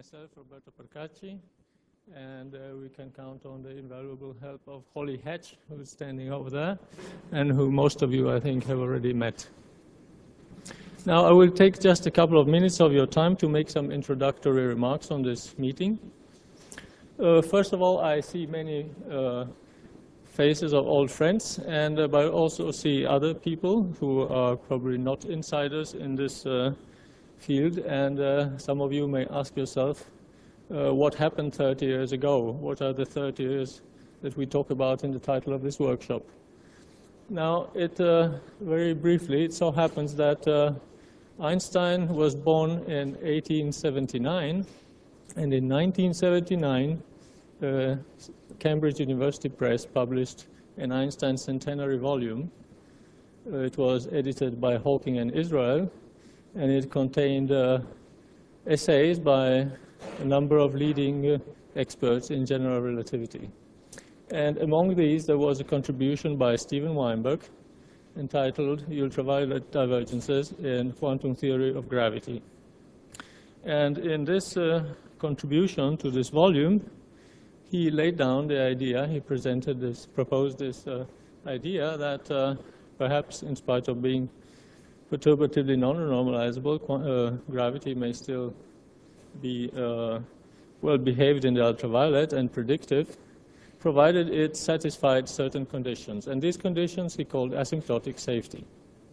myself, Roberto Percacci, and we can count on the invaluable help of Holly Hatch, who's standing over there, and who most of you, I think, have already met. Now, I will take just a couple of minutes of your time to make some introductory remarks on this meeting. First of all, I see many faces of old friends, and but I also see other people who are probably not insiders in this field, and some of you may ask yourself, what happened 30 years ago? What are the 30 years that we talk about in the title of this workshop? Now, very briefly, it so happens that Einstein was born in 1879, and in 1979, Cambridge University Press published an Einstein centenary volume. It was edited by Hawking and Israel, and it contained essays by a number of leading experts in general relativity. And among these, there was a contribution by Steven Weinberg entitled Ultraviolet Divergences in Quantum Theory of Gravity. And in this contribution to this volume, he laid down the idea, he proposed this idea that perhaps in spite of being perturbatively non-normalizable, gravity may still be well behaved in the ultraviolet and predictive, provided it satisfied certain conditions. And these conditions he called asymptotic safety.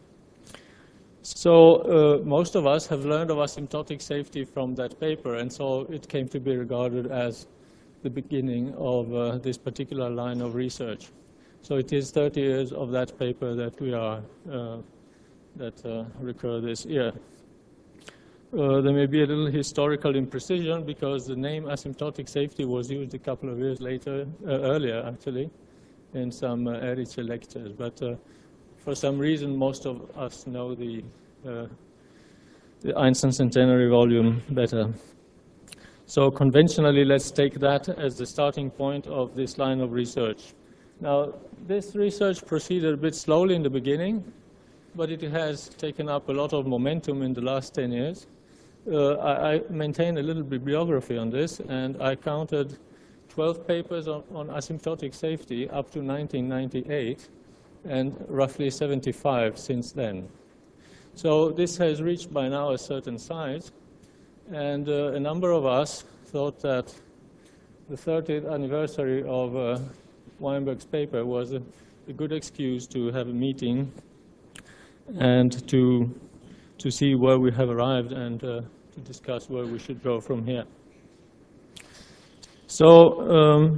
So most of us have learned of asymptotic safety from that paper, and so it came to be regarded as the beginning of this particular line of research. So it is 30 years of that paper that we are recur this year. There may be a little historical imprecision because the name asymptotic safety was used a couple of years earlier actually, in some Ehrliche lectures. But for some reason, most of us know the Einstein centenary volume better. So conventionally, let's take that as the starting point of this line of research. Now, this research proceeded a bit slowly in the beginning, but it has taken up a lot of momentum in the last 10 years. I maintain a little bibliography on this, and I counted 12 papers on asymptotic safety up to 1998, and roughly 75 since then. So this has reached by now a certain size, and a number of us thought that the 30th anniversary of Weinberg's paper was a good excuse to have a meeting and to see where we have arrived and to discuss where we should go from here. So,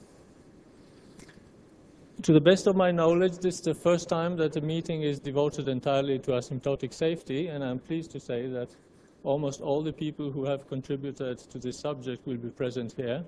to the best of my knowledge, this is the first time that the meeting is devoted entirely to asymptotic safety, and I'm pleased to say that almost all the people who have contributed to this subject will be present here.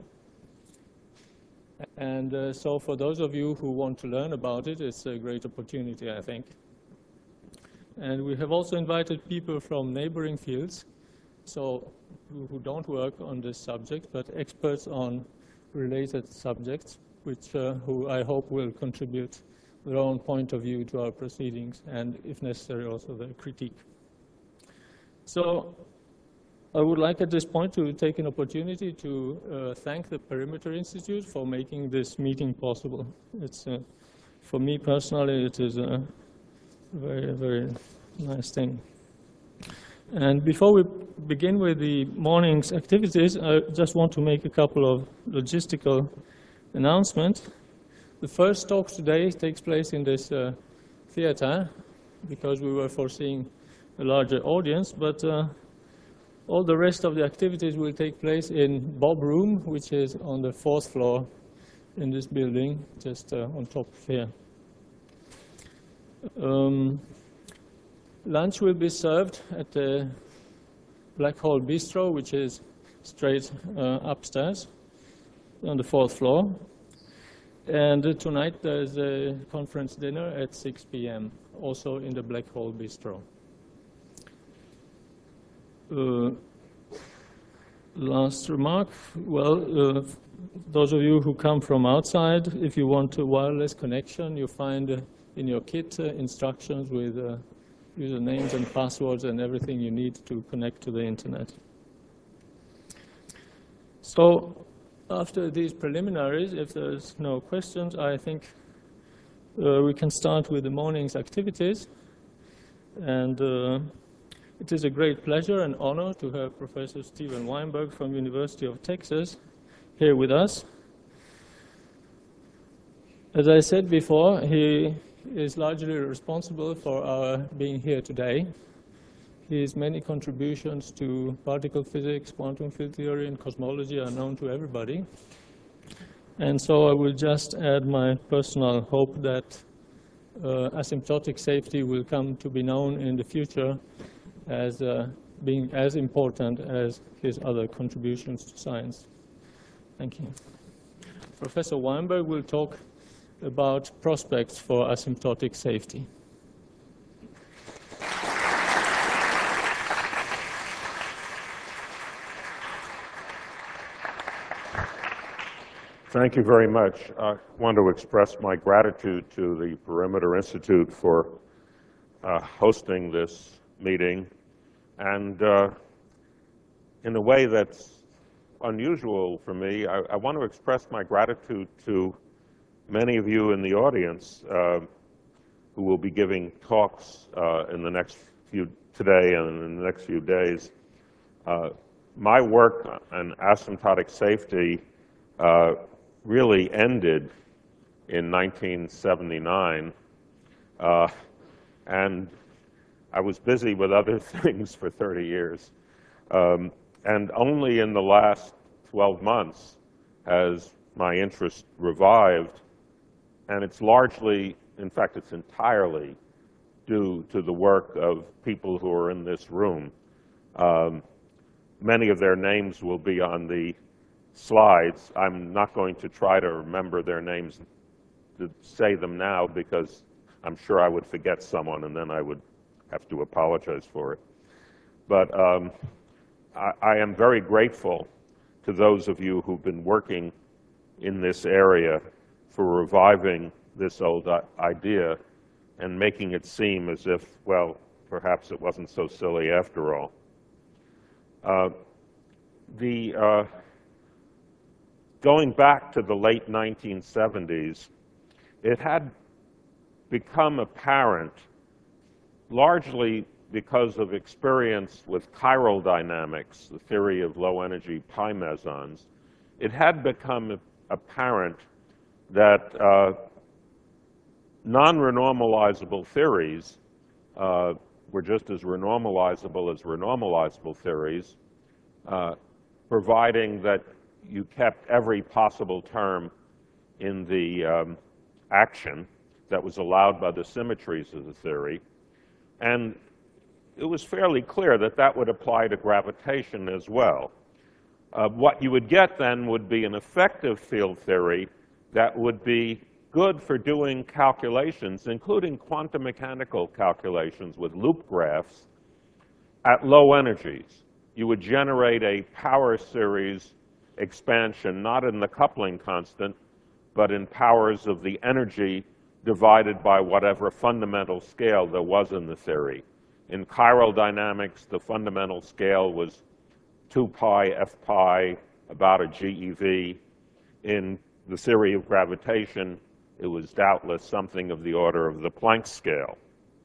And so for those of you who want to learn about it, it's a great opportunity, I think. And we have also invited people from neighboring fields, so who don't work on this subject, but experts on related subjects, who I hope will contribute their own point of view to our proceedings, and if necessary, also their critique. So I would like at this point to take an opportunity to thank the Perimeter Institute for making this meeting possible. It's, for me personally, it is a very, very nice thing. And before we begin with the morning's activities, I just want to make a couple of logistical announcements. The first talk today takes place in this theater because we were foreseeing a larger audience, but all the rest of the activities will take place in Bob Room, which is on the 4th floor in this building, just on top of here. Lunch will be served at the Black Hole Bistro, which is straight upstairs on the 4th floor. And tonight there's a conference dinner at 6 p.m., also in the Black Hole Bistro. Last remark, well, those of you who come from outside, if you want a wireless connection, you find in your kit instructions with usernames and passwords and everything you need to connect to the internet. So after these preliminaries, if there's no questions, I think we can start with the morning's activities. And it is a great pleasure and honor to have Professor Steven Weinberg from University of Texas here with us. As I said before, he is largely responsible for our being here today. His many contributions to particle physics, quantum field theory, and cosmology are known to everybody. And so I will just add my personal hope that asymptotic safety will come to be known in the future as being as important as his other contributions to science. Thank you. Professor Weinberg will talk about prospects for asymptotic safety. Thank you very much. I want to express my gratitude to the Perimeter Institute for hosting this meeting, and in a way that's unusual for me, I want to express my gratitude to many of you in the audience who will be giving talks in the next today and in the next few days. My work on asymptotic safety really ended in 1979, and I was busy with other things for 30 years. And only in the last 12 months has my interest revived, and it's largely, in fact, it's entirely due to the work of people who are in this room. Many of their names will be on the slides. I'm not going to try to remember their names to say them now because I'm sure I would forget someone and then I would have to apologize for it. But I am very grateful to those of you who've been working in this area for reviving this old idea and making it seem as if, well, perhaps it wasn't so silly after all. Going back to the late 1970s, it had become apparent, largely because of experience with chiral dynamics, the theory of low-energy pi mesons, it had become apparent that non-renormalizable theories were just as renormalizable as renormalizable theories, providing that you kept every possible term in the action that was allowed by the symmetries of the theory. And it was fairly clear that that would apply to gravitation as well. What you would get then would be an effective field theory that would be good for doing calculations, including quantum mechanical calculations with loop graphs at low energies. You would generate a power series expansion, not in the coupling constant, but in powers of the energy divided by whatever fundamental scale there was in the theory. In chiral dynamics, the fundamental scale was 2 pi f pi, about a GeV. In the theory of gravitation, it was doubtless something of the order of the Planck scale.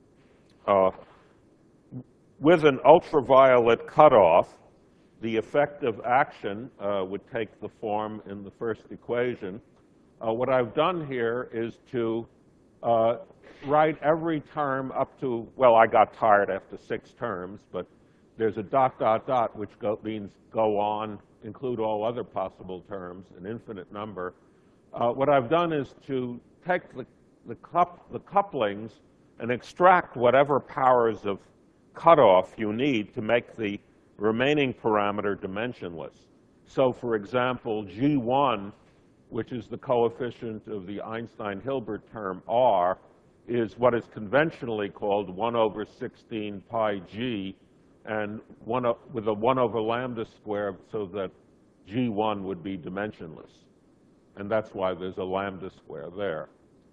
With an ultraviolet cutoff, the effective action would take the form in the first equation. What I've done here is to write every term up to, well, I got tired after 6 terms, but there's a dot, dot, dot, which means go on, include all other possible terms, an infinite number. What I've done is to take the couplings and extract whatever powers of cutoff you need to make the remaining parameter dimensionless. So, for example, G1, which is the coefficient of the Einstein-Hilbert term R, is what is conventionally called 1 over 16 pi g, and with a 1 over lambda squared so that G1 would be dimensionless. And that's why there's a lambda square there.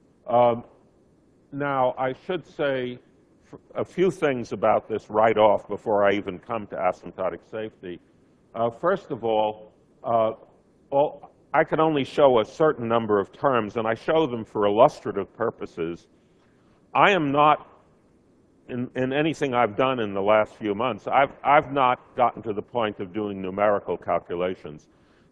Now, I should say a few things about this right off before I even come to asymptotic safety. First of all, well, I can only show a certain number of terms, and I show them for illustrative purposes. I am not, in anything I've done in the last few months, I've not gotten to the point of doing numerical calculations.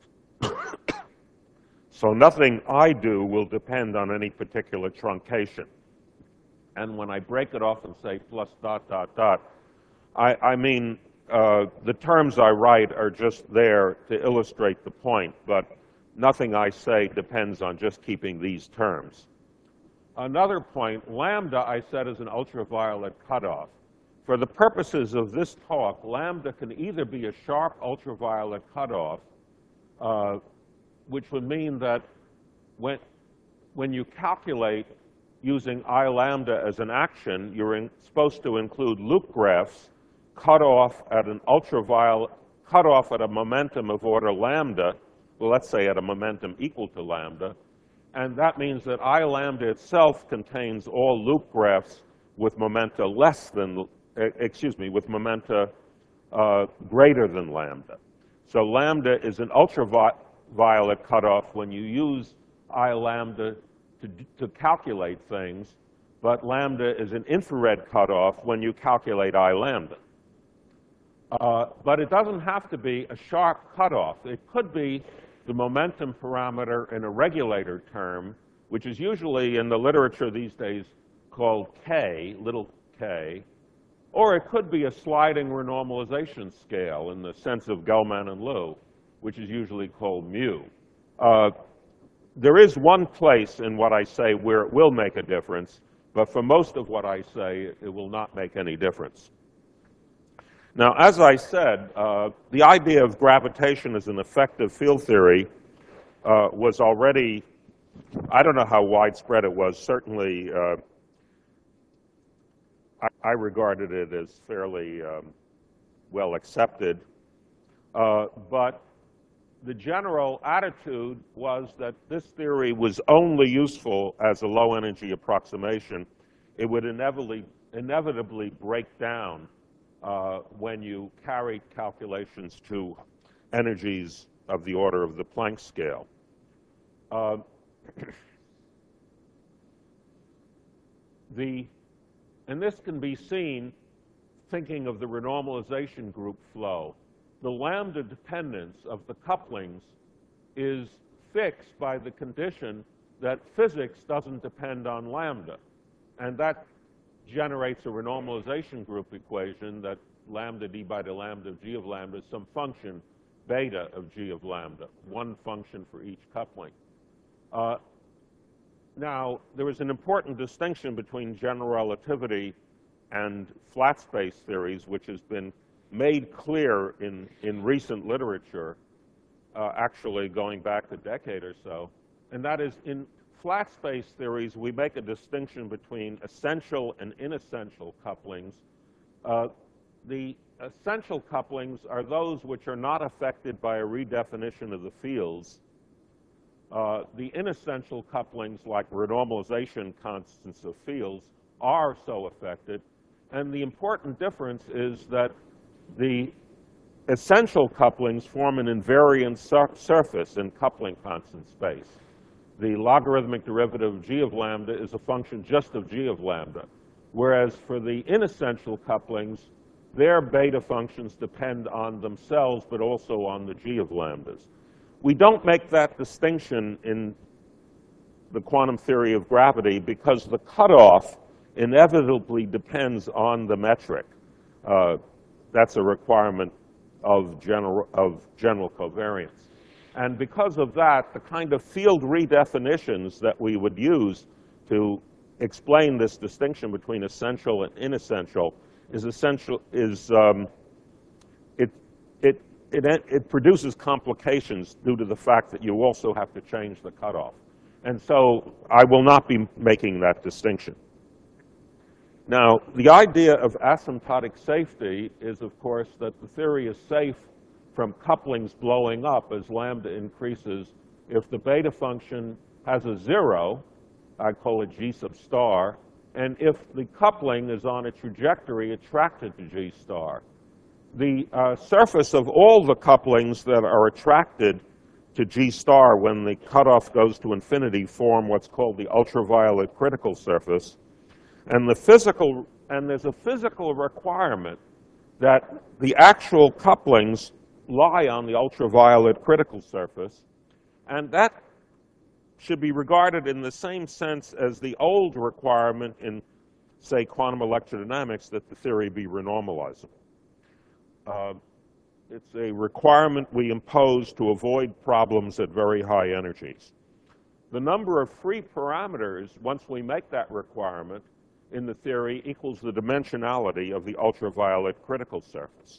So nothing I do will depend on any particular truncation. And when I break it off and say plus dot, dot, dot, I mean the terms I write are just there to illustrate the point, but nothing I say depends on just keeping these terms. Another point, lambda, I said, is an ultraviolet cutoff. For the purposes of this talk, lambda can either be a sharp ultraviolet cutoff, which would mean that when you calculate using I lambda as an action, you're supposed to include loop graphs cut off at an ultraviolet, cut off at a momentum of order lambda, well, let's say at a momentum equal to lambda, and that means that I lambda itself contains all loop graphs with momenta less than, with momenta greater than lambda. So lambda is an ultraviolet cutoff when you use I lambda to calculate things, but lambda is an infrared cutoff when you calculate I lambda. But it doesn't have to be a sharp cutoff. It could be the momentum parameter in a regulator term, which is usually in the literature these days called K, little k, or it could be a sliding renormalization scale in the sense of Gelman and Liu, which is usually called mu. There is one place in what I say where it will make a difference, but for most of what I say, it will not make any difference. Now, as I said, the idea of gravitation as an effective field theory was already, I don't know how widespread it was. Certainly, I regarded it as fairly well accepted. But the general attitude was that this theory was only useful as a low-energy approximation. It would inevitably break down when you carried calculations to energies of the order of the Planck scale. And this can be seen thinking of the renormalization group flow. The lambda dependence of the couplings is fixed by the condition that physics doesn't depend on lambda. And that generates a renormalization group equation that lambda d by the lambda of g of lambda is some function beta of g of lambda, one function for each coupling. Now, there is an important distinction between general relativity and flat space theories, which has been made clear in recent literature, actually going back a decade or so, and that is in flat space theories, we make a distinction between essential and inessential couplings. The essential couplings are those which are not affected by a redefinition of the fields. The inessential couplings, like renormalization constants of fields, are so affected. And the important difference is that the essential couplings form an invariant surface in coupling constant space. The logarithmic derivative of g of lambda is a function just of g of lambda, whereas for the inessential couplings, their beta functions depend on themselves, but also on the g of lambdas. We don't make that distinction in the quantum theory of gravity because the cutoff inevitably depends on the metric. That's a requirement of general covariance. And because of that, the kind of field redefinitions that we would use to explain this distinction between essential and inessential it produces complications due to the fact that you also have to change the cutoff. And so I will not be making that distinction. Now, the idea of asymptotic safety is, of course, that the theory is safe from couplings blowing up as lambda increases if the beta function has a zero, I call it g sub star, and if the coupling is on a trajectory attracted to g star. The surface of all the couplings that are attracted to G star when the cutoff goes to infinity form what's called the ultraviolet critical surface. And there's a physical requirement that the actual couplings lie on the ultraviolet critical surface, and that should be regarded in the same sense as the old requirement in, say, quantum electrodynamics that the theory be renormalizable. It's a requirement we impose to avoid problems at very high energies. The number of free parameters, once we make that requirement in the theory, equals the dimensionality of the ultraviolet critical surface.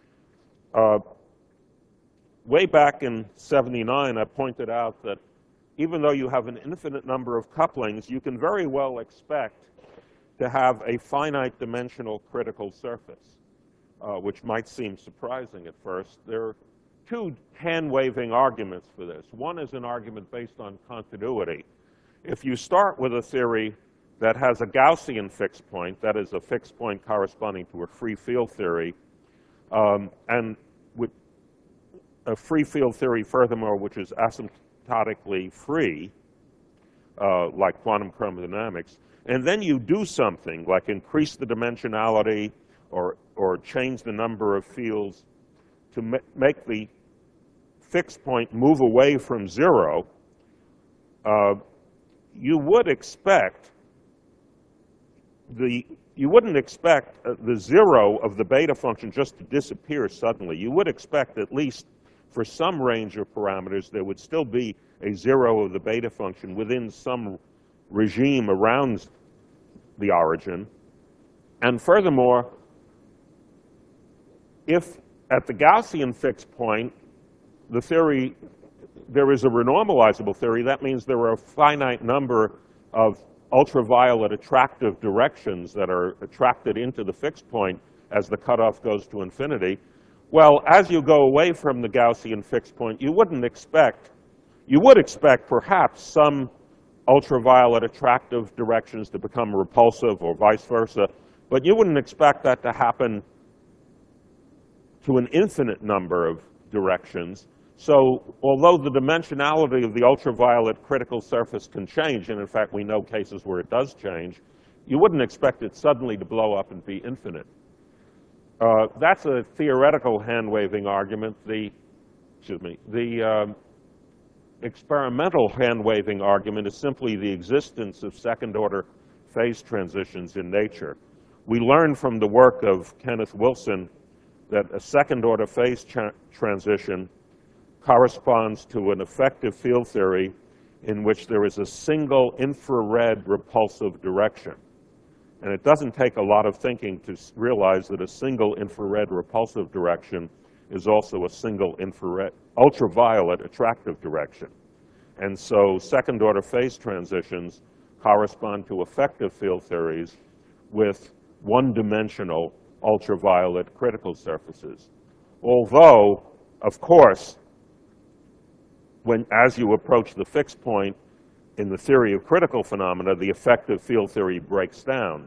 Way back in '79, I pointed out that even though you have an infinite number of couplings, you can very well expect to have a finite dimensional critical surface, which might seem surprising at first. There are two hand-waving arguments for this. One is an argument based on continuity. If you start with a theory that has a Gaussian fixed point, that is a fixed point corresponding to a free field theory, and with a free field theory, furthermore, which is asymptotically free, like quantum chromodynamics, and then you do something like increase the dimensionality or change the number of fields to make the fixed point move away from zero, you wouldn't expect the zero of the beta function just to disappear suddenly. You would expect, at least for some range of parameters, there would still be a zero of the beta function within some regime around the origin. And furthermore, if at the Gaussian fixed point, there is a renormalizable theory, that means there are a finite number of ultraviolet attractive directions that are attracted into the fixed point as the cutoff goes to infinity. Well, as you go away from the Gaussian fixed point, you would expect perhaps some ultraviolet attractive directions to become repulsive or vice versa, but you wouldn't expect that to happen to an infinite number of directions. So although the dimensionality of the ultraviolet critical surface can change, and in fact we know cases where it does change, you wouldn't expect it suddenly to blow up and be infinite. That's a theoretical hand-waving argument. The experimental hand-waving argument is simply the existence of second-order phase transitions in nature. We learned from the work of Kenneth Wilson that a second-order phase transition corresponds to an effective field theory in which there is a single infrared repulsive direction. And it doesn't take a lot of thinking to realize that a single infrared repulsive direction is also a single infrared ultraviolet attractive direction. And so second-order phase transitions correspond to effective field theories with one-dimensional ultraviolet critical surfaces. Although, of course, as you approach the fixed point in the theory of critical phenomena, the effective field theory breaks down.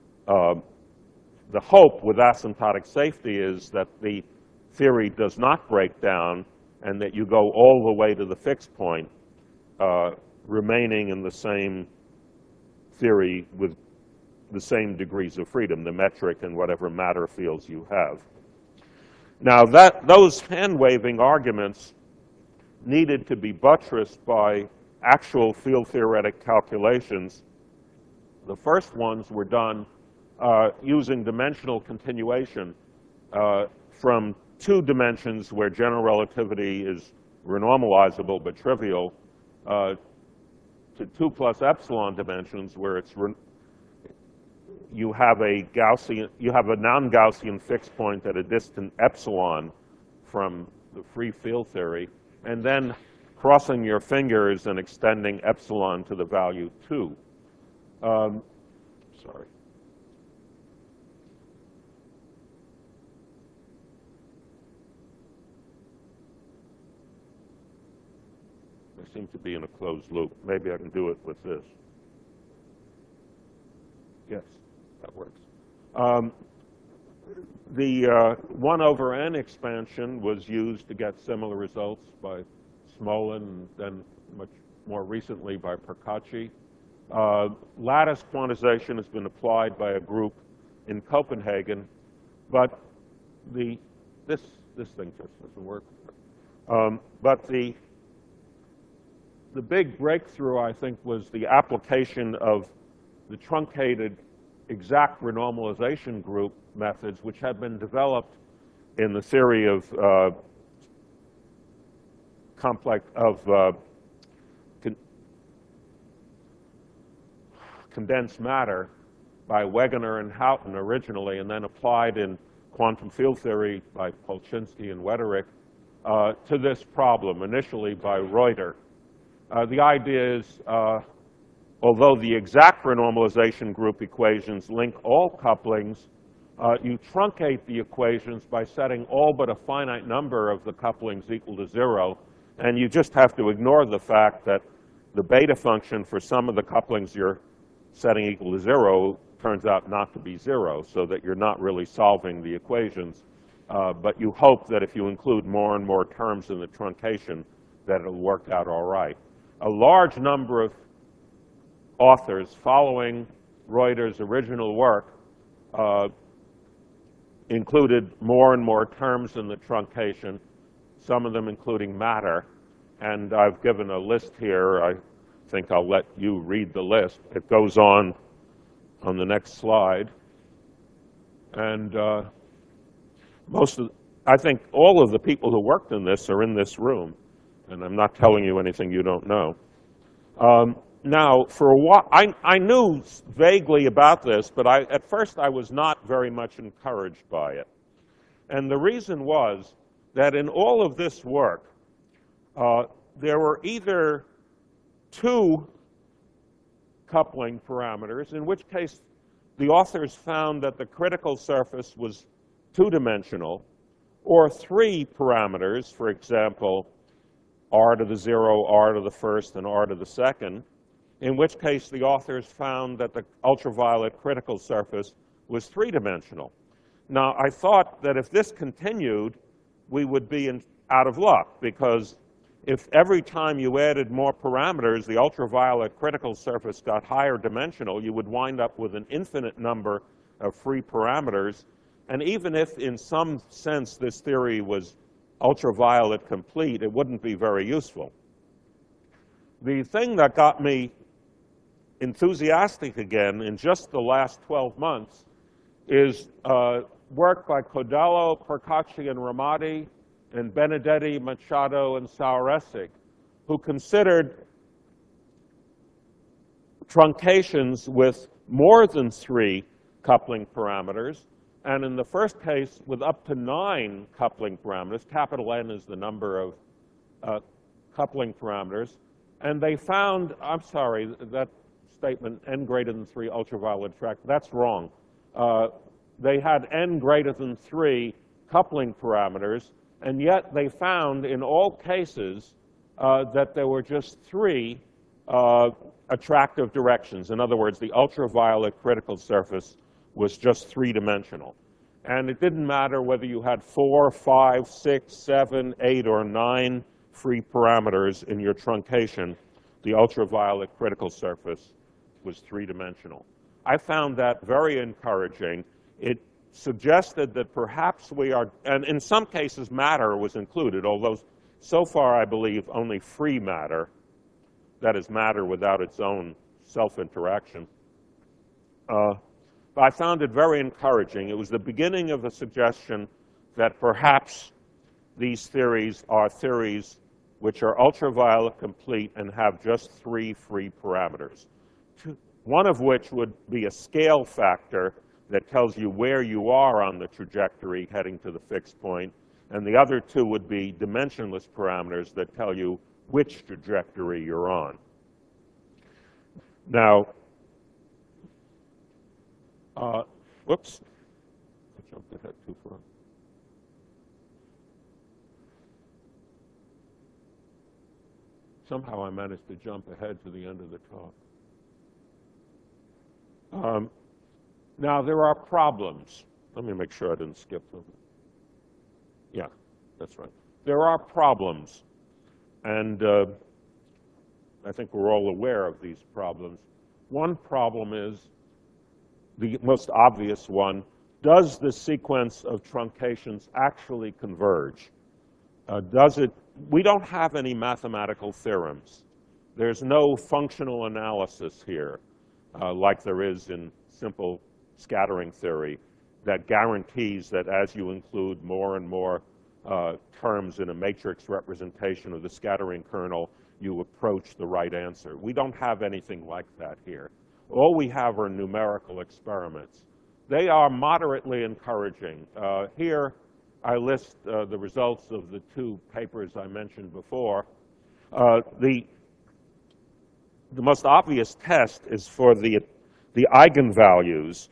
The hope with asymptotic safety is that the theory does not break down and that you go all the way to the fixed point, remaining in the same theory with the same degrees of freedom, the metric and whatever matter fields you have. Now, those hand-waving arguments needed to be buttressed by actual field theoretic calculations. The first ones were done using dimensional continuation from two dimensions where general relativity is renormalizable but trivial to 2 plus epsilon dimensions where you have a non-Gaussian fixed point at a distant epsilon from the free field theory, and then crossing your fingers and extending epsilon to the value 2. Sorry. I seem to be in a closed loop. Maybe I can do it with this. Yes, that works. The 1 over n expansion was used to get similar results by Smolin, and then much more recently by Percacci. Lattice quantization has been applied by a group in Copenhagen, but this thing just doesn't work. But the big breakthrough, I think, was the application of the truncated exact renormalization group methods, which had been developed in the theory of condensed matter by Wegener and Houghton originally, and then applied in quantum field theory by Polchinski and Wetterich to this problem, initially by Reuter. The idea is, although the exact renormalization group equations link all couplings, you truncate the equations by setting all but a finite number of the couplings equal to 0, and you just have to ignore the fact that the beta function for some of the couplings you're setting equal to 0 turns out not to be 0, so that you're not really solving the equations. But you hope that if you include more and more terms in the truncation, that it'll work out all right. A large number of authors following Reuter's original work included more and more terms in the truncation, some of them including matter. And I've given a list here. I think I'll let you read the list. It goes on the next slide. And I think all of the people who worked in this are in this room. And I'm not telling you anything you don't know. Now, for a while, I knew vaguely about this, but at first I was not very much encouraged by it. And the reason was that in all of this work, there were either two coupling parameters, in which case the authors found that the critical surface was two-dimensional, or three parameters, for example, r to the 0, r to the first, and r to the second, in which case the authors found that the ultraviolet critical surface was three-dimensional. Now, I thought that if this continued, we would be out of luck, because if every time you added more parameters, the ultraviolet critical surface got higher dimensional, you would wind up with an infinite number of free parameters. And even if, in some sense, this theory was ultraviolet complete, it wouldn't be very useful. The thing that got me enthusiastic again in just the last 12 months is work by Codello, Percacci, and Ramadi, and Benedetti, Machado, and Saueressig, who considered truncations with more than three coupling parameters, and in the first case with up to 9 coupling parameters. Capital N is the number of coupling parameters. And they found, I'm sorry, that statement, n greater than 3 ultraviolet attract, that's wrong. They had n greater than 3 coupling parameters, and yet they found in all cases that there were just 3 attractive directions. In other words, the ultraviolet critical surface was just 3-dimensional. And it didn't matter whether you had 4, 5, 6, 7, 8, or 9 free parameters in your truncation, the ultraviolet critical surface was 3-dimensional. I found that very encouraging. It suggested that perhaps we are, and in some cases matter was included, although so far I believe only free matter, that is matter without its own self-interaction. But I found it very encouraging. It was the beginning of a suggestion that perhaps these theories are theories which are ultraviolet complete and have just 3 free parameters, one of which would be a scale factor that tells you where you are on the trajectory heading to the fixed point, and the other 2 would be dimensionless parameters that tell you which trajectory you're on. Now, whoops, I jumped ahead too far. Somehow I managed to jump ahead to the end of the talk. Now, there are problems. Let me make sure I didn't skip them. Yeah, that's right. There are problems And I think we're all aware of these problems. One problem is, the most obvious one, does the sequence of truncations actually converge? We don't have any mathematical theorems. There's no functional analysis here, like there is in simple scattering theory, that guarantees that as you include more and more terms in a matrix representation of the scattering kernel, you approach the right answer. We don't have anything like that here. All we have are numerical experiments. They are moderately encouraging. Here, I list the results of the two papers I mentioned before. The most obvious test is for the eigenvalues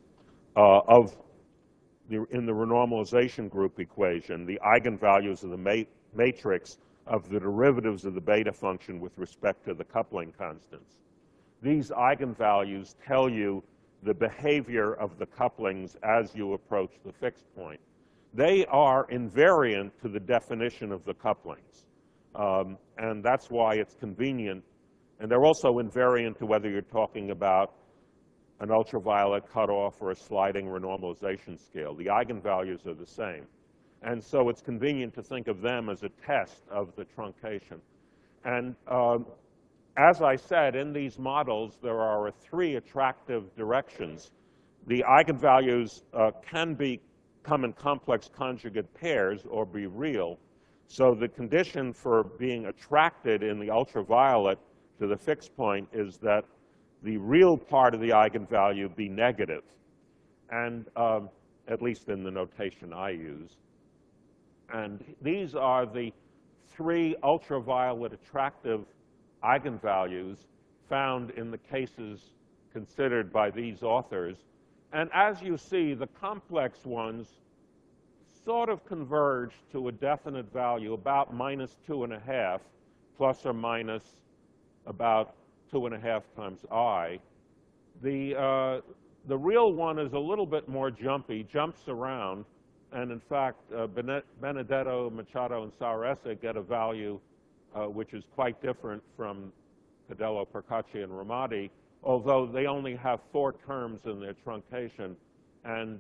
in the renormalization group equation, the eigenvalues of the matrix of the derivatives of the beta function with respect to the coupling constants. These eigenvalues tell you the behavior of the couplings as you approach the fixed point. They are invariant to the definition of the couplings. And that's why it's convenient. And they're also invariant to whether you're talking about an ultraviolet cutoff or a sliding renormalization scale. The eigenvalues are the same. And so it's convenient to think of them as a test of the truncation. And as I said, in these models, there are three attractive directions. The eigenvalues can come in complex conjugate pairs or be real. So the condition for being attracted in the ultraviolet to the fixed point is that the real part of the eigenvalue be negative, and at least in the notation I use. And these are the three ultraviolet attractive eigenvalues found in the cases considered by these authors. And as you see, the complex ones sort of converge to a definite value, about -2.5, plus or minus about 2.5 times I. The real one is a little bit more jumpy, jumps around, and in fact, Benedetto, Machado, and Sauressa get a value which is quite different from Cadello, Procacci, and Ramadi, although they only have 4 terms in their truncation, and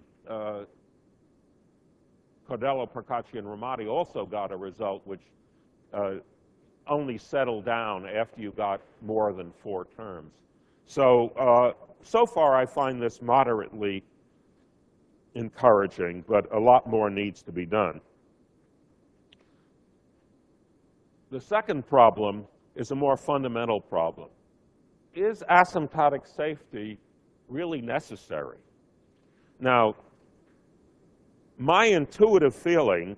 Cadello, Procacci, and Ramadi also got a result which only settled down after you got more than 4 terms. So, so far I find this moderately encouraging, but a lot more needs to be done. The second problem is a more fundamental problem. Is asymptotic safety really necessary? Now, my intuitive feeling,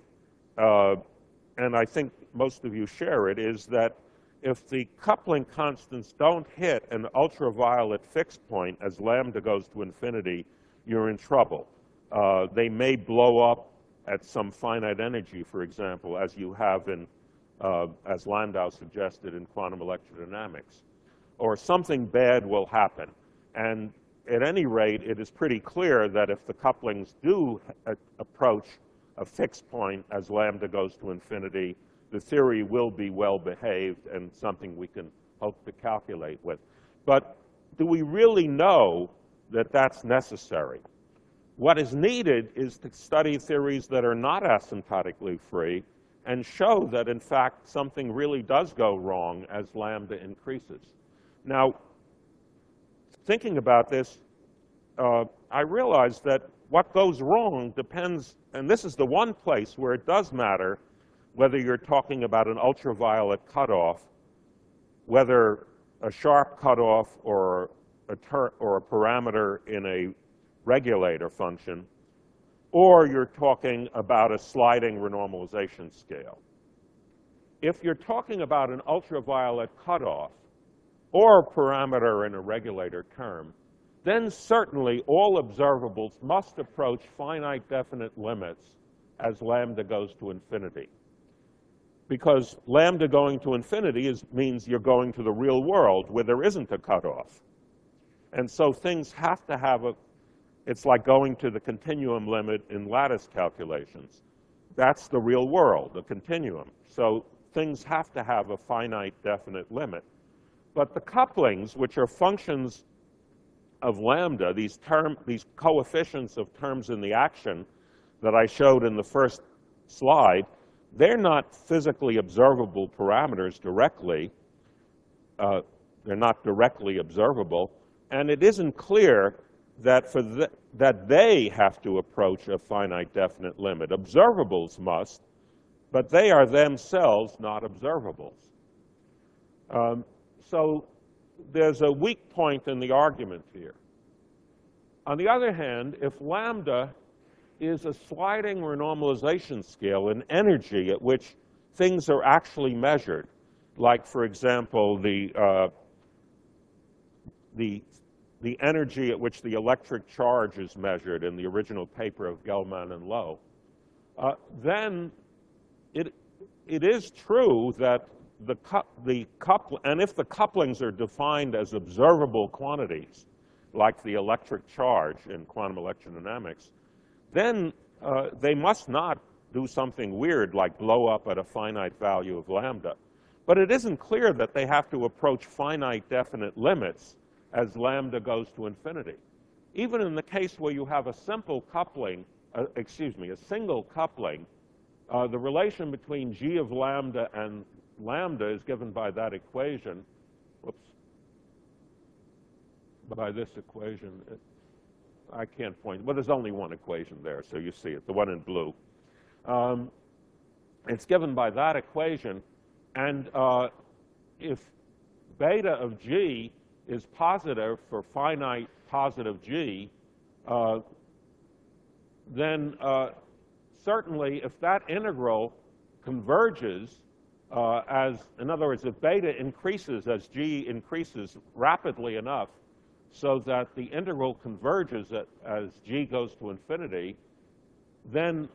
and I think most of you share it, is that if the coupling constants don't hit an ultraviolet fixed point as lambda goes to infinity, you're in trouble. They may blow up at some finite energy, for example, as you have in, as Landau suggested in quantum electrodynamics. Or something bad will happen. And at any rate, it is pretty clear that if the couplings do approach a fixed point as lambda goes to infinity, the theory will be well behaved and something we can hope to calculate with. But do we really know that that's necessary? What is needed is to study theories that are not asymptotically free and show that, in fact, something really does go wrong as lambda increases. Now, thinking about this, I realize that what goes wrong depends, and this is the one place where it does matter whether you're talking about an ultraviolet cutoff, whether a sharp cutoff or a parameter in a regulator function, or you're talking about a sliding renormalization scale. If you're talking about an ultraviolet cutoff or a parameter in a regulator term, then certainly all observables must approach finite definite limits as lambda goes to infinity. Because lambda going to infinity means you're going to the real world where there isn't a cutoff. And so things have to have it's like going to the continuum limit in lattice calculations. That's the real world, the continuum. So things have to have a finite definite limit. But the couplings, which are functions of lambda, these coefficients of terms in the action that I showed in the first slide, they're not physically observable parameters directly. They're not directly observable. And it isn't clear that, that they have to approach a finite definite limit. Observables must, but they are themselves not observables. So there's a weak point in the argument here. On the other hand, if lambda is a sliding renormalization scale in energy at which things are actually measured, like, for example, the energy at which the electric charge is measured in the original paper of Gell-Mann and Lowe, then it is true that and if the couplings are defined as observable quantities, like the electric charge in quantum electrodynamics, then they must not do something weird like blow up at a finite value of lambda. But it isn't clear that they have to approach finite definite limits as lambda goes to infinity. Even in the case where you have a simple coupling, a single coupling, the relation between g of lambda and lambda is given by that equation. Whoops. By this equation. I can't point, but there's only one equation there, so you see it, the one in blue. It's given by that equation, and if beta of g is positive for finite positive g, then certainly if that integral converges in other words, if beta increases as g increases rapidly enough so that the integral converges as g goes to infinity, then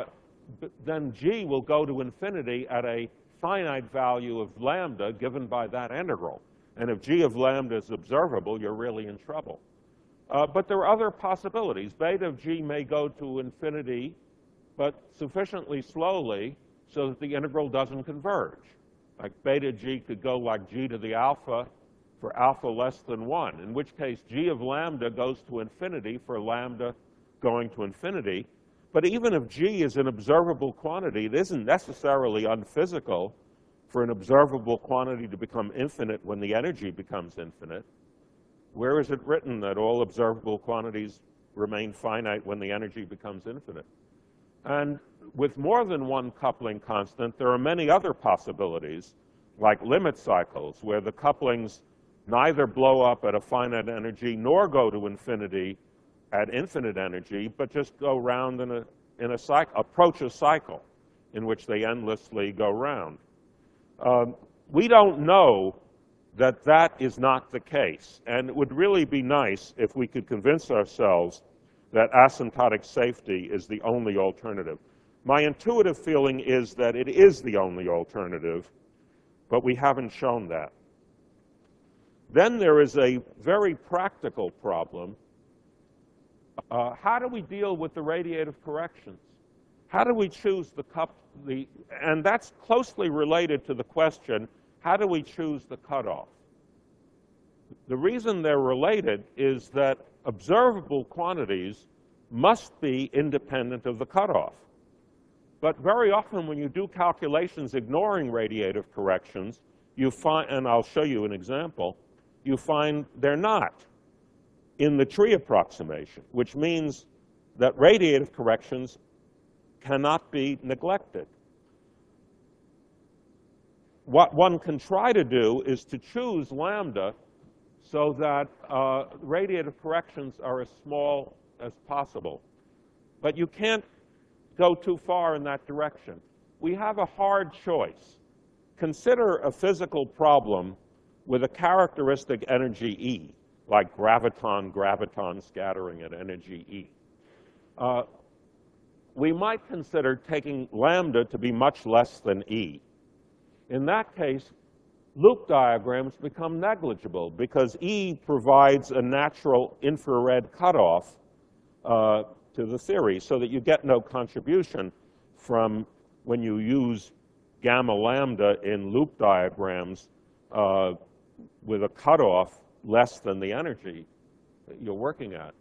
g will go to infinity at a finite value of lambda given by that integral. And if g of lambda is observable, you're really in trouble. But there are other possibilities. Beta of g may go to infinity, but sufficiently slowly so that the integral doesn't converge. Like beta g could go like g to the alpha for alpha less than 1, in which case g of lambda goes to infinity for lambda going to infinity. But even if g is an observable quantity, it isn't necessarily unphysical for an observable quantity to become infinite when the energy becomes infinite. Where is it written that all observable quantities remain finite when the energy becomes infinite? And with more than one coupling constant, there are many other possibilities, like limit cycles, where the couplings neither blow up at a finite energy nor go to infinity at infinite energy, but just go round in a cycle, approach a cycle in which they endlessly go round. We don't know that that is not the case, and it would really be nice if we could convince ourselves that asymptotic safety is the only alternative. My intuitive feeling is that it is the only alternative, but we haven't shown that. Then there is a very practical problem. How do we deal with the radiative corrections? How do we choose and that's closely related to the question, how do we choose the cutoff? The reason they're related is that observable quantities must be independent of the cutoff. But very often when you do calculations ignoring radiative corrections, you find, and I'll show you an example, you find they're not in the tree approximation, which means that radiative corrections cannot be neglected. What one can try to do is to choose lambda so that radiative corrections are as small as possible. But you can't go too far in that direction. We have a hard choice. Consider a physical problem with a characteristic energy E, like graviton scattering at energy E. We might consider taking lambda to be much less than E. In that case, loop diagrams become negligible because E provides a natural infrared cutoff to the theory so that you get no contribution from when you use gamma lambda in loop diagrams with a cutoff less than the energy that you're working at.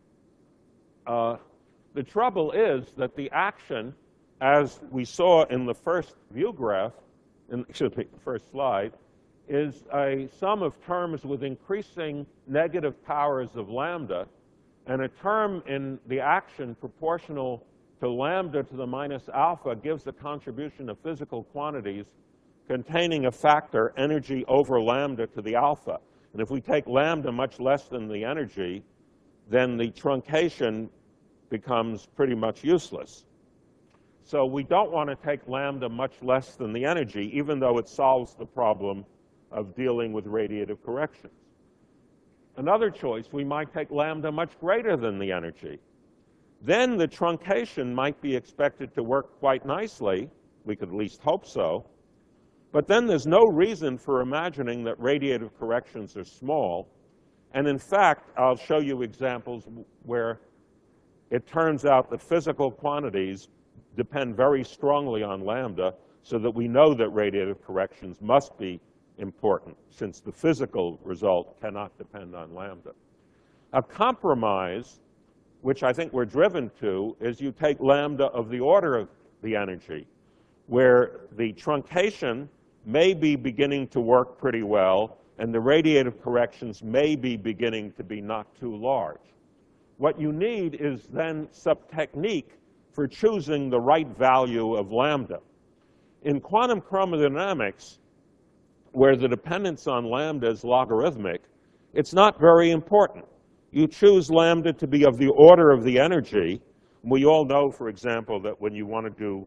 The trouble is that the action, as we saw in the first view graph, excuse me, the first slide, is a sum of terms with increasing negative powers of lambda, and a term in the action proportional to lambda to the minus alpha gives a contribution of physical quantities containing a factor energy over lambda to the alpha. And if we take lambda much less than the energy, then the truncation becomes pretty much useless. So we don't want to take lambda much less than the energy, even though it solves the problem of dealing with radiative corrections. Another choice, we might take lambda much greater than the energy. Then the truncation might be expected to work quite nicely. We could at least hope so. But then there's no reason for imagining that radiative corrections are small. And in fact, I'll show you examples where it turns out that physical quantities depend very strongly on lambda, so that we know that radiative corrections must be important, since the physical result cannot depend on lambda. A compromise, which I think we're driven to, is you take lambda of the order of the energy, where the truncation may be beginning to work pretty well, and the radiative corrections may be beginning to be not too large. What you need is then some technique for choosing the right value of lambda. In quantum chromodynamics, where the dependence on lambda is logarithmic, it's not very important. You choose lambda to be of the order of the energy. We all know, for example, that when you want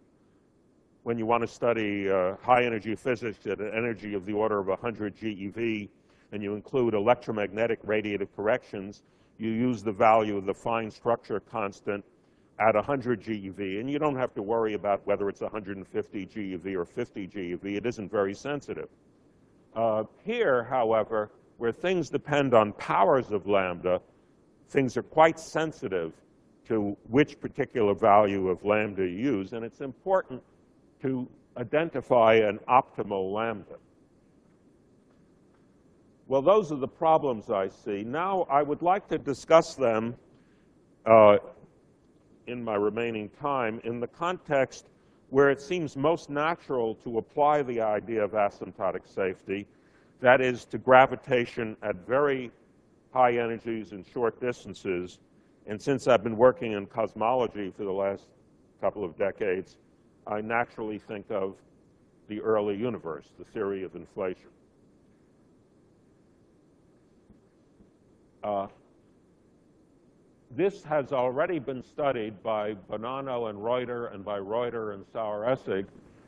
to study high energy physics at an energy of the order of 100 GeV, and you include electromagnetic radiative corrections, you use the value of the fine structure constant at 100 GeV, and you don't have to worry about whether it's 150 GeV or 50 GeV. It isn't very sensitive. Here, however, where things depend on powers of lambda, things are quite sensitive to which particular value of lambda you use, and it's important to identify an optimal lambda. Well, those are the problems I see. Now, I would like to discuss them in my remaining time in the context where it seems most natural to apply the idea of asymptotic safety, that is, to gravitation at very high energies and short distances. And since I've been working in cosmology for the last couple of decades, I naturally think of the early universe, the theory of inflation. This has already been studied by Bonanno and Reuter, and by Reuter and Sauer-Essig.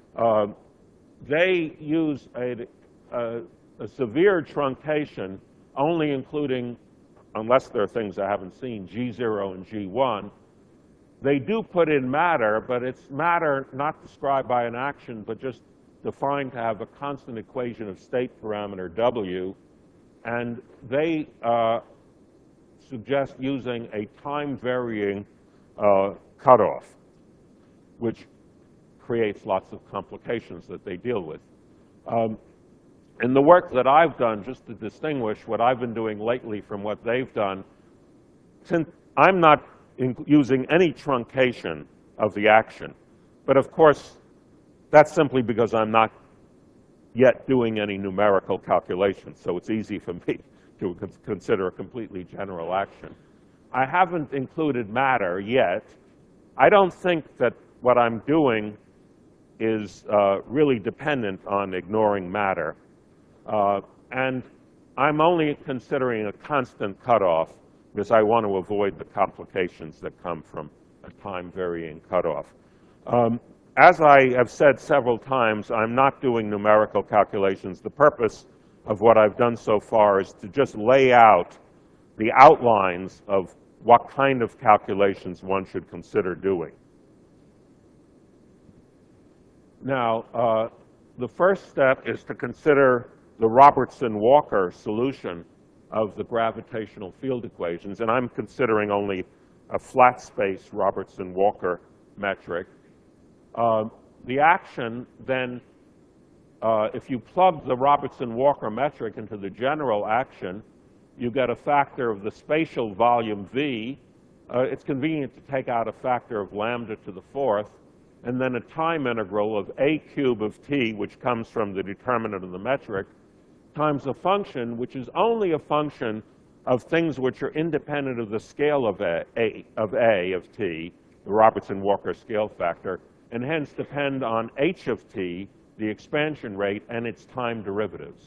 They use a severe truncation, only including, unless there are things I haven't seen, G0 and G1. They do put in matter, but it's matter not described by an action, but just defined to have a constant equation of state parameter W. And they suggest using a time-varying cutoff, which creates lots of complications that they deal with. In the work that I've done, just to distinguish what I've been doing lately from what they've done, since I'm not using any truncation of the action, but of course, that's simply because I'm not yet doing any numerical calculations, so it's easy for me to consider a completely general action. I haven't included matter yet. I don't think that what I'm doing is really dependent on ignoring matter. And I'm only considering a constant cutoff because I want to avoid the complications that come from a time-varying cutoff. As I have said several times, I'm not doing numerical calculations. The purpose of what I've done so far is to just lay out the outlines of what kind of calculations one should consider doing. Now, the first step is to consider the Robertson-Walker solution of the gravitational field equations, and I'm considering only a flat space Robertson-Walker metric. The action then if you plug the Robertson-Walker metric into the general action, you get a factor of the spatial volume V. It's convenient to take out a factor of lambda to the fourth, and then a time integral of a cube of t, which comes from the determinant of the metric, times a function which is only a function of things which are independent of the scale of t, the Robertson-Walker scale factor, and hence depend on h of t, the expansion rate, and its time derivatives.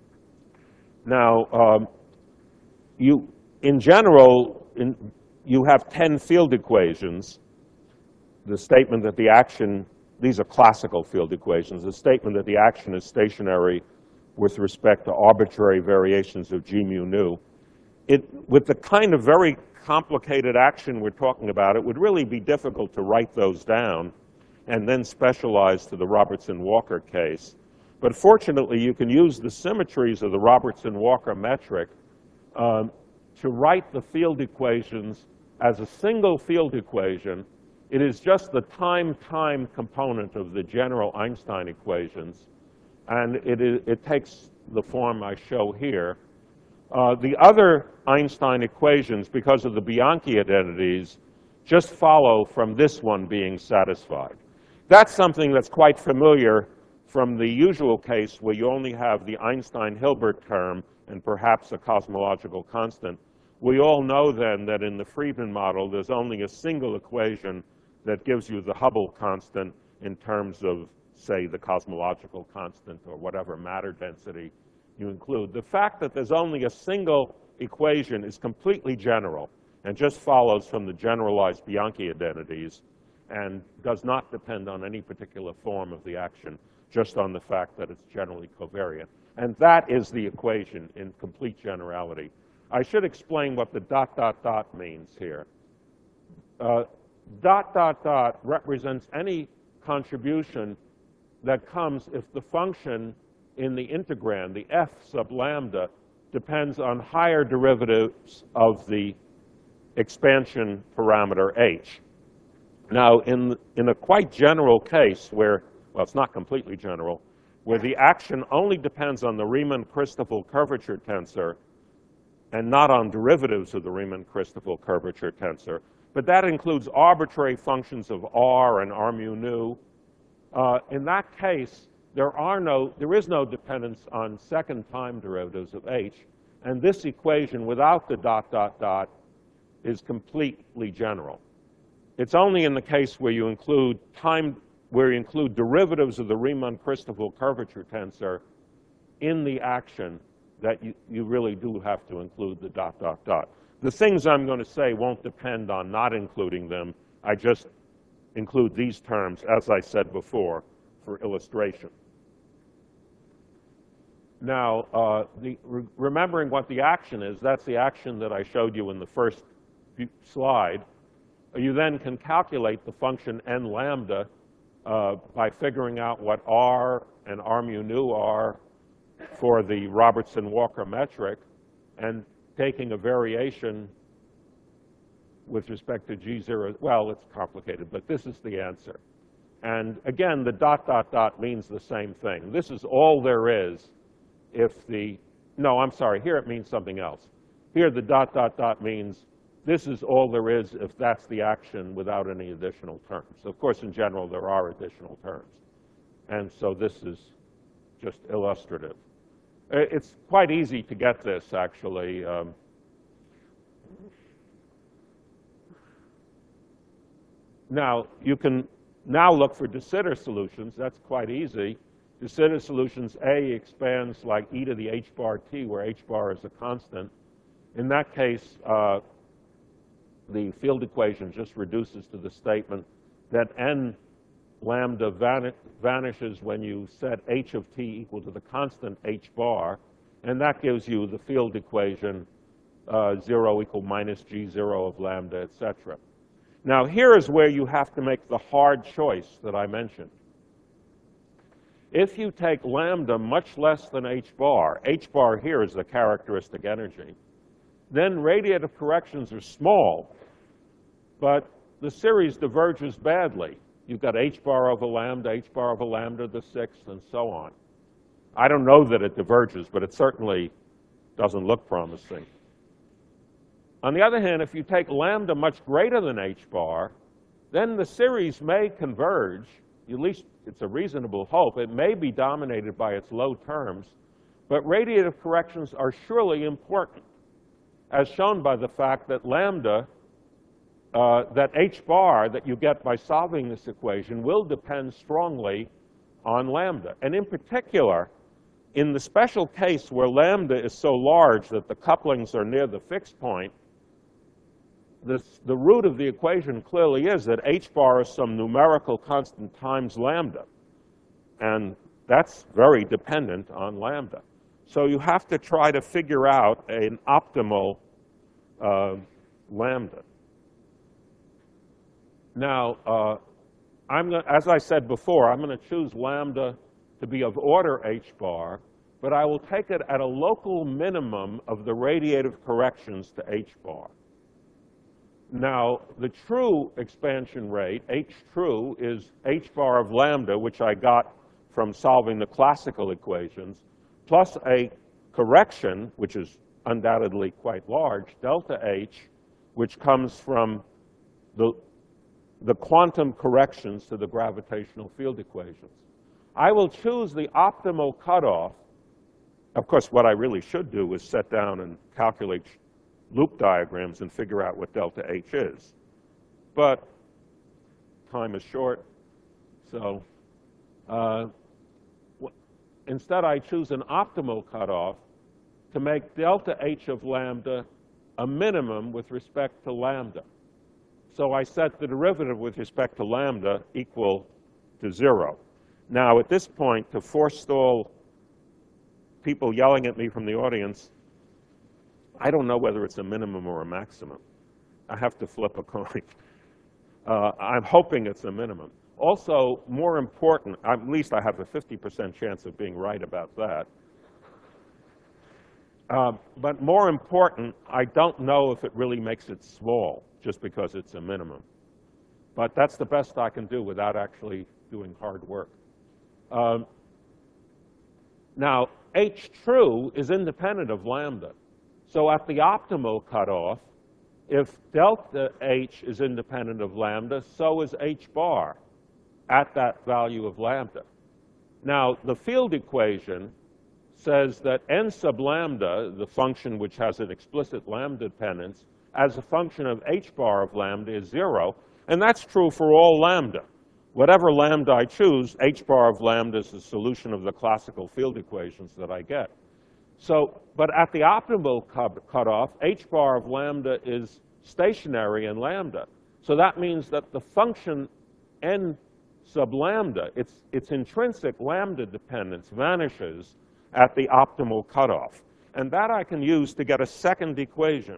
Now, in general, you have 10 field equations. The statement that the action, these are classical field equations, the statement that the action is stationary with respect to arbitrary variations of g mu nu. With the kind of very complicated action we're talking about, it would really be difficult to write those down and then specialize to the Robertson-Walker case. But fortunately, you can use the symmetries of the Robertson-Walker metric to write the field equations as a single field equation. It is just the time-time component of the general Einstein equations, and it takes the form I show here. The other Einstein equations, because of the Bianchi identities, just follow from this one being satisfied. That's something that's quite familiar from the usual case where you only have the Einstein-Hilbert term and perhaps a cosmological constant. We all know then that in the Friedmann model, there's only a single equation that gives you the Hubble constant in terms of, say, the cosmological constant or whatever matter density you include. The fact that there's only a single equation is completely general and just follows from the generalized Bianchi identities and does not depend on any particular form of the action, just on the fact that it's generally covariant. And that is the equation in complete generality. I should explain what the ... means here. ... represents any contribution that comes if the function in the integrand, the f sub lambda, depends on higher derivatives of the expansion parameter h. Now, in a quite general case where, well, it's not completely general, where the action only depends on the Riemann-Christoffel curvature tensor and not on derivatives of the Riemann-Christoffel curvature tensor, but that includes arbitrary functions of r and r mu nu. In that case, there is no dependence on second time derivatives of h, and this equation without the ... is completely general. It's only in the case where you include derivatives of the Riemann-Christoffel curvature tensor in the action that you really do have to include the ... The things I'm going to say won't depend on not including them. I just include these terms, as I said before, for illustration. Now, remembering what the action is, that's the action that I showed you in the first slide. You then can calculate the function n lambda by figuring out what r and r mu nu are for the Robertson-Walker metric and taking a variation with respect to g0. Well, it's complicated, but this is the answer. And again, the ... means the same thing. This is all there is if the, no, I'm sorry, here it means something else. Here the ... means this is all there is if that's the action without any additional terms. Of course, in general, there are additional terms. And so this is just illustrative. It's quite easy to get this, actually. Now, you can now look for de Sitter solutions. That's quite easy. De Sitter solutions, A expands like e to the h bar t, where h bar is a constant. In that case, the field equation just reduces to the statement that n lambda vanishes when you set h of t equal to the constant h bar, and that gives you the field equation 0 equal minus g0 of lambda, etc. Now, here is where you have to make the hard choice that I mentioned. If you take lambda much less than h bar here is the characteristic energy, then radiative corrections are small, but the series diverges badly. You've got h bar over lambda, h bar over lambda, the sixth, and so on. I don't know that it diverges, but it certainly doesn't look promising. On the other hand, if you take lambda much greater than h bar, then the series may converge. At least it's a reasonable hope. It may be dominated by its low terms, but radiative corrections are surely important, as shown by the fact that lambda, that h bar that you get by solving this equation will depend strongly on lambda. And in particular, in the special case where lambda is so large that the couplings are near the fixed point, the root of the equation clearly is that h bar is some numerical constant times lambda. And that's very dependent on lambda. So you have to try to figure out an optimal lambda. Now, as I said before, I'm going to choose lambda to be of order h bar, but I will take it at a local minimum of the radiative corrections to h bar. Now, the true expansion rate, h true, is h bar of lambda, which I got from solving the classical equations, plus a correction, which is undoubtedly quite large, delta h, which comes from the quantum corrections to the gravitational field equations. I will choose the optimal cutoff. Of course, what I really should do is sit down and calculate loop diagrams and figure out what delta H is. But time is short, so instead I choose an optimal cutoff to make delta H of lambda a minimum with respect to lambda. So I set the derivative with respect to lambda equal to 0. Now, at this point, to forestall people yelling at me from the audience, I don't know whether it's a minimum or a maximum. I have to flip a coin. I'm hoping it's a minimum. Also, more important, at least I have a 50% chance of being right about that. But more important, I don't know if it really makes it small just because it's a minimum. But that's the best I can do without actually doing hard work. Now, H true is independent of lambda. So at the optimal cutoff, if delta H is independent of lambda, so is H bar at that value of lambda. Now, the field equation says that n sub lambda, the function which has an explicit lambda dependence, as a function of H bar of lambda is 0. And that's true for all lambda. Whatever lambda I choose, H bar of lambda is the solution of the classical field equations that I get. So, but at the optimal cutoff, H bar of lambda is stationary in lambda. So that means that the function n sub lambda, its intrinsic lambda dependence vanishes at the optimal cutoff. And that I can use to get a second equation.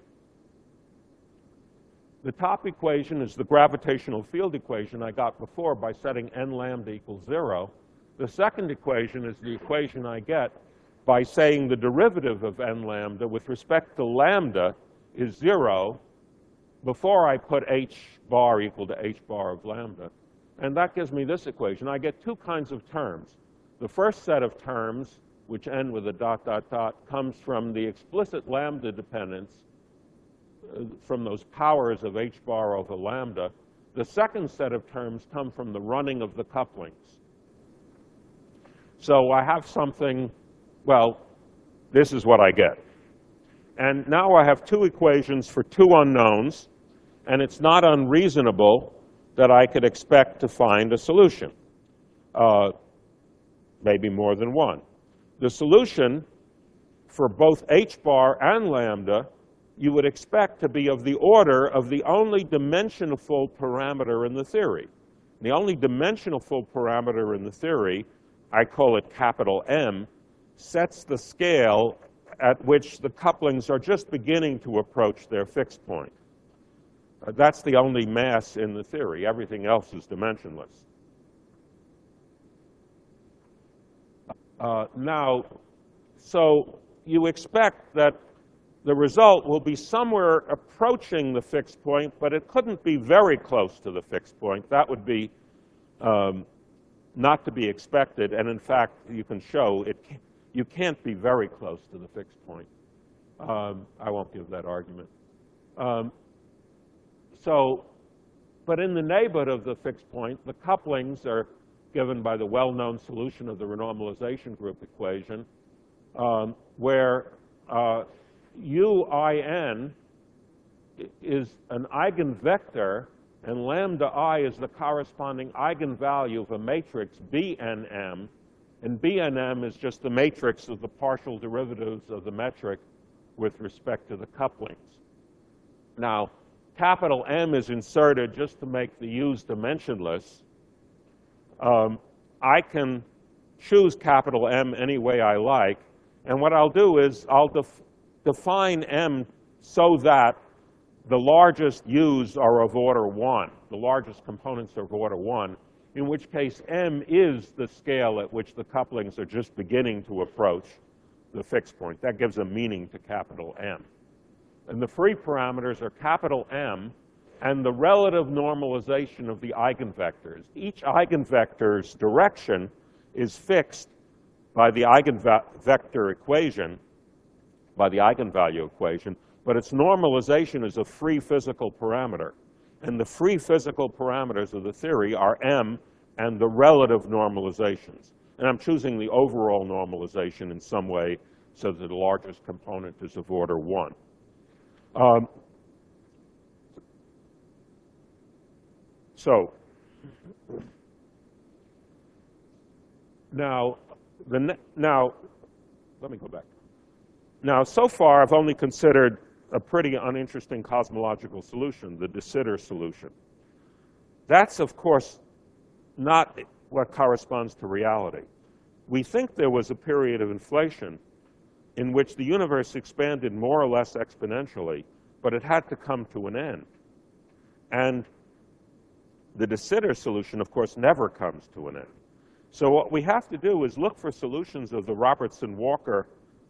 The top equation is the gravitational field equation I got before by setting n lambda equals 0. The second equation is the equation I get by saying the derivative of n lambda with respect to lambda is 0 before I put h bar equal to h bar of lambda. And that gives me this equation. I get two kinds of terms. The first set of terms, which end with a dot, dot, dot, comes from the explicit lambda dependence from those powers of h bar over lambda. The second set of terms come from the running of the couplings. So I have something, well, this is what I get. And now I have two equations for two unknowns, and it's not unreasonable that I could expect to find a solution, maybe more than one. The solution for both h bar and lambda you would expect to be of the order of the only dimensional parameter in the theory. The only dimensional parameter in the theory, I call it capital M, sets the scale at which the couplings are just beginning to approach their fixed point. That's the only mass in the theory. Everything else is dimensionless. Now, so you expect that the result will be somewhere approaching the fixed point, but it couldn't be very close to the fixed point. That would be not to be expected, and in fact, you can show you can't be very close to the fixed point. I won't give that argument. But in the neighborhood of the fixed point, the couplings are given by the well-known solution of the renormalization group equation, where UIN is an eigenvector, and lambda I is the corresponding eigenvalue of a matrix BNM, and BNM is just the matrix of the partial derivatives of the metric with respect to the couplings. Now, capital M is inserted just to make the U's dimensionless. I can choose capital M any way I like, and what I'll do is I'll define M so that the largest U's are of order 1, the largest components are of order 1, in which case M is the scale at which the couplings are just beginning to approach the fixed point. That gives a meaning to capital M. And the free parameters are capital M and the relative normalization of the eigenvectors. Each eigenvector's direction is fixed by the eigenvector equation, by the eigenvalue equation, but its normalization is a free physical parameter. And the free physical parameters of the theory are M and the relative normalizations. And I'm choosing the overall normalization in some way so that the largest component is of order 1. Now, let me go back. Now, so far, I've only considered a pretty uninteresting cosmological solution, the de Sitter solution. That's, of course, not what corresponds to reality. We think there was a period of inflation in which the universe expanded more or less exponentially, but it had to come to an end. And the de Sitter solution, of course, never comes to an end. So what we have to do is look for solutions of the Robertson-Walker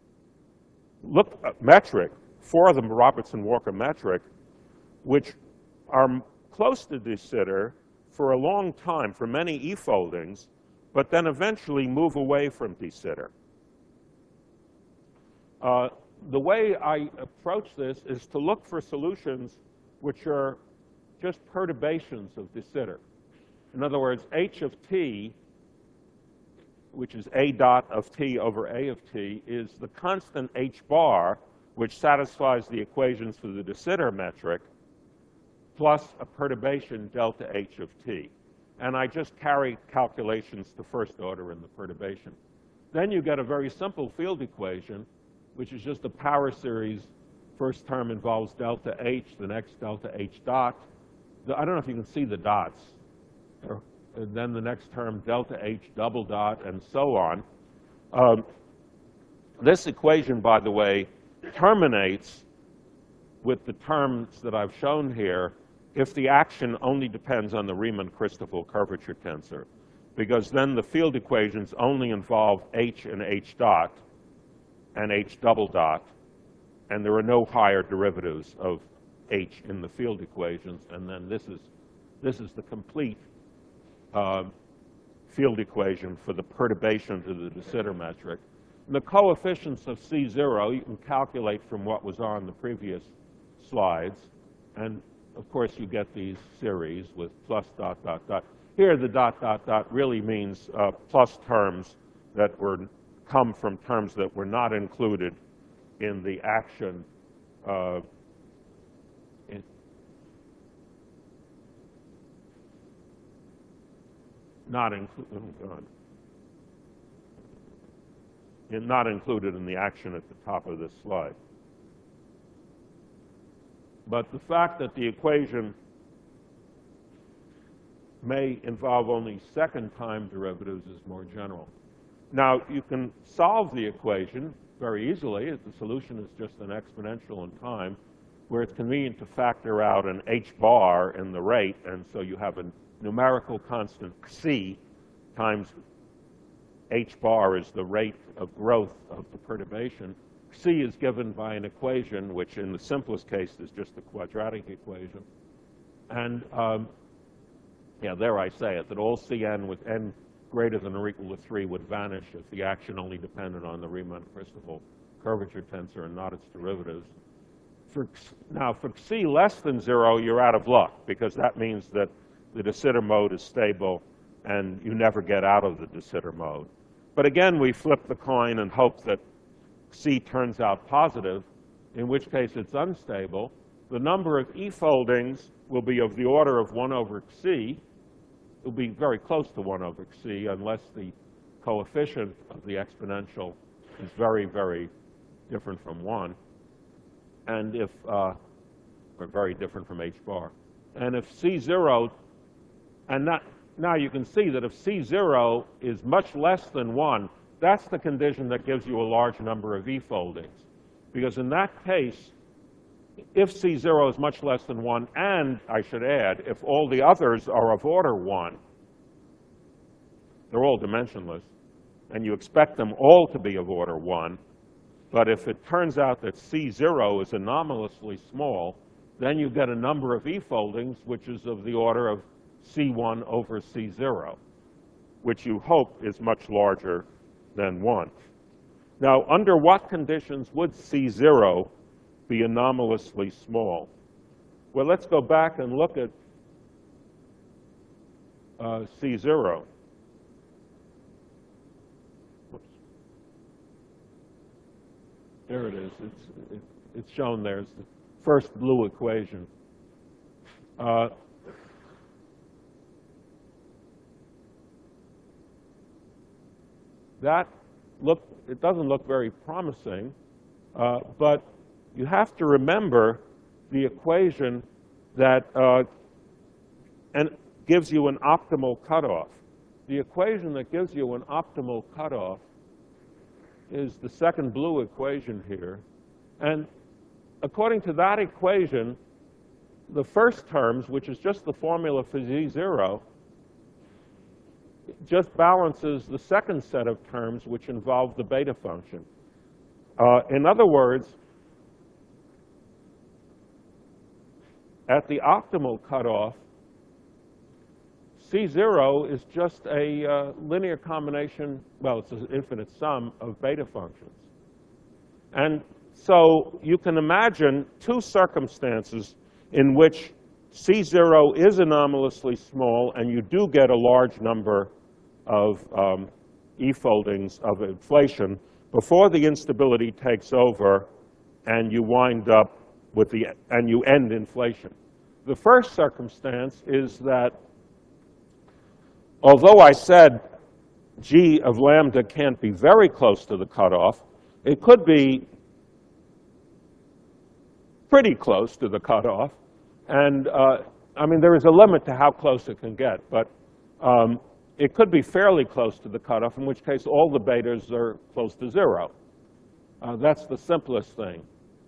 metric, for the Robertson-Walker metric, which are close to de Sitter for a long time, for many E-foldings, but then eventually move away from de Sitter. The way I approach this is to look for solutions which are just perturbations of de Sitter. In other words, H of t, which is A dot of t over A of t, is the constant H bar, which satisfies the equations for the de Sitter metric, plus a perturbation delta H of t. And I just carry calculations to first order in the perturbation. Then you get a very simple field equation, which is just a power series. First term involves delta H, the next delta H dot. I don't know if you can see the dots. And then the next term, delta H double dot, and so on. This equation, by the way, terminates with the terms that I've shown here if the action only depends on the Riemann-Christoffel curvature tensor, because then the field equations only involve H and H dot and H double dot, and there are no higher derivatives of H in the field equations, and then this is the complete field equation for the perturbations of the de Sitter metric. And the coefficients of C0 you can calculate from what was on the previous slides, and of course you get these series with plus dot dot dot. Here the dot dot dot really means plus terms that come from terms that were not included in the action not included in the action at the top of this slide. But the fact that the equation may involve only second time derivatives is more general. Now, you can solve the equation very easily. The solution is just an exponential in time, where it's convenient to factor out an h bar in the rate, and so you have a numerical constant c times h bar is the rate of growth of the perturbation. C is given by an equation which in the simplest case is just a quadratic equation. And yeah, there I say it, that all Cn with n greater than or equal to 3 would vanish if the action only depended on the Riemann-Christoffel curvature tensor and not its derivatives. Now, for xi less than 0, you're out of luck, because that means that the de Sitter mode is stable and you never get out of the de Sitter mode. But again, we flip the coin and hope that xi turns out positive, in which case it's unstable. The number of e-foldings will be of the order of 1 over xi. It will be very close to 1 over xi unless the coefficient of the exponential is very, very different from 1. And if, or very different from h bar. And if c0, and now you can see that if c0 is much less than 1, that's the condition that gives you a large number of e-foldings. Because in that case, if c0 is much less than 1, and I should add, if all the others are of order 1, they're all dimensionless, and you expect them all to be of order 1, but if it turns out that c0 is anomalously small, then you get a number of e-foldings which is of the order of c1 over c0, which you hope is much larger than 1. Now, under what conditions would c0 be anomalously small? Well, let's go back and look at c0. Whoops. There it is. It's shown there as the first blue equation. It doesn't look very promising, but you have to remember the equation that and gives you an optimal cutoff. The equation that gives you an optimal cutoff is the second blue equation here. And according to that equation, the first terms, which is just the formula for z0, just balances the second set of terms which involve the beta function. In other words, at the optimal cutoff, c0 is just a linear combination, well, it's an infinite sum of beta functions. And so you can imagine two circumstances in which c0 is anomalously small and you do get a large number of e-foldings of inflation before the instability takes over and you wind up with and you end inflation. The first circumstance is that although I said g of lambda can't be very close to the cutoff, it could be pretty close to the cutoff. And I mean, there is a limit to how close it can get, but it could be fairly close to the cutoff, in which case all the betas are close to 0. That's the simplest thing.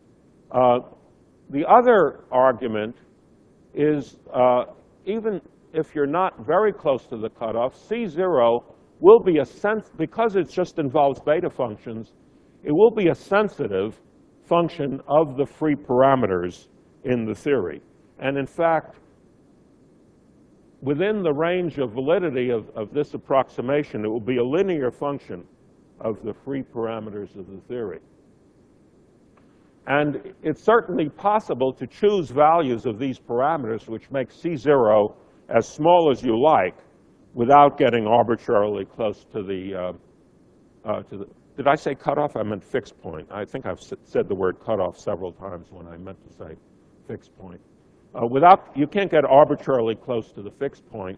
The other argument is even if you're not very close to the cutoff, c0 will be because it just involves beta functions, it will be a sensitive function of the free parameters in the theory. And in fact, within the range of validity of this approximation, it will be a linear function of the free parameters of the theory. And it's certainly possible to choose values of these parameters which make c0 as small as you like without getting arbitrarily close to the did I say cutoff? I meant fixed point. I think I've said the word cutoff several times when I meant to say fixed point. You can't get arbitrarily close to the fixed point,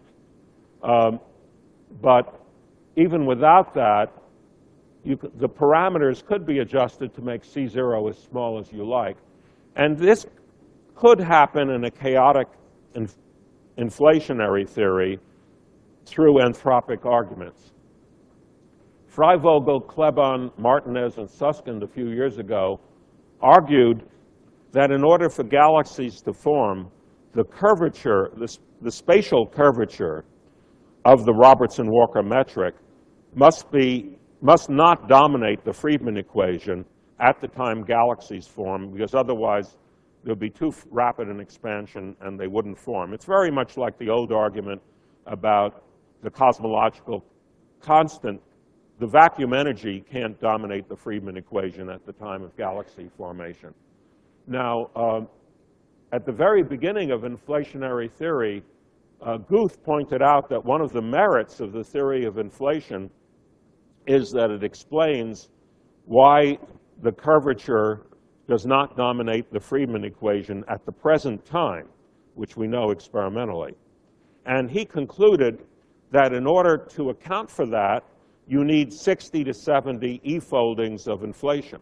but even without that, the parameters could be adjusted to make c0 as small as you like. And this could happen in a chaotic inflationary theory through anthropic arguments. Freivogel, Klebon, Martinez, and Susskind a few years ago argued that in order for galaxies to form, the curvature, the spatial curvature of the Robertson-Walker metric must not dominate the Friedmann equation at the time galaxies form, because otherwise there would be too rapid an expansion and they wouldn't form. It's very much like the old argument about the cosmological constant, the vacuum energy can't dominate the Friedmann equation at the time of galaxy formation. Now, at the very beginning of inflationary theory, Guth pointed out that one of the merits of the theory of inflation is that it explains why the curvature does not dominate the Friedmann equation at the present time, which we know experimentally. And he concluded that in order to account for that, you need 60 to 70 E-foldings of inflation.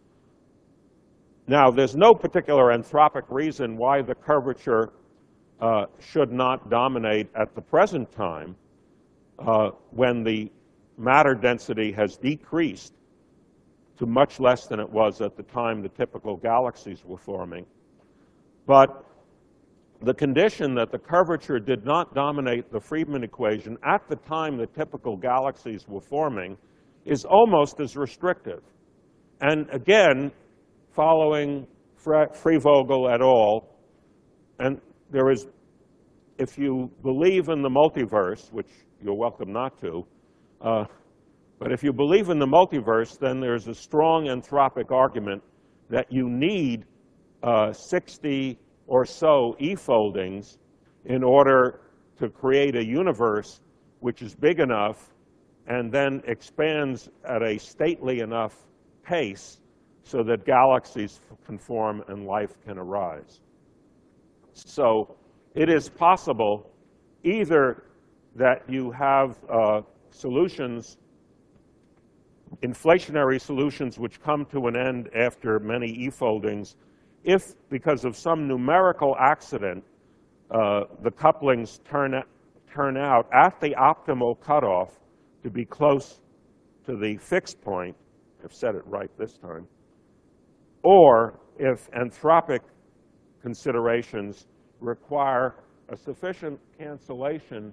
Now, there's no particular anthropic reason why the curvature should not dominate at the present time when the matter density has decreased to much less than it was at the time the typical galaxies were forming. But the condition that the curvature did not dominate the Friedmann equation at the time the typical galaxies were forming is almost as restrictive. And again, following Freevogel et al., and there is, if you believe in the multiverse, which you're welcome not to, but if you believe in the multiverse, then there's a strong anthropic argument that you need 60 or so E-foldings in order to create a universe which is big enough and then expands at a stately enough pace so that galaxies can form and life can arise. So it is possible either that you have solutions, inflationary solutions which come to an end after many E-foldings, if because of some numerical accident the couplings turn out at the optimal cutoff to be close to the fixed point, I've said it right this time, or if anthropic considerations require a sufficient cancellation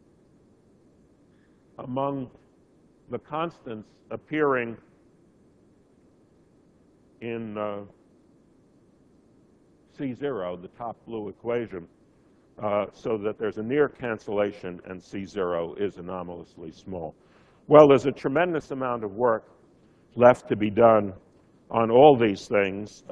among the constants appearing in C0, the top blue equation, so that there's a near cancellation and C0 is anomalously small. Well, there's a tremendous amount of work left to be done on all these things.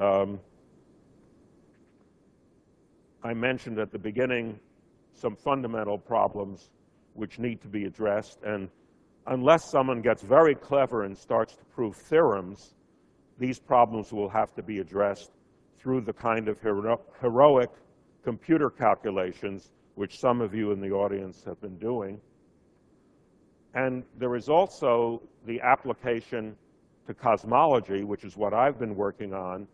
I mentioned at the beginning some fundamental problems which need to be addressed, and unless someone gets very clever and starts to prove theorems, these problems will have to be addressed through the kind of heroic computer calculations which some of you in the audience have been doing. And there is also the application to cosmology, which is what I've been working on,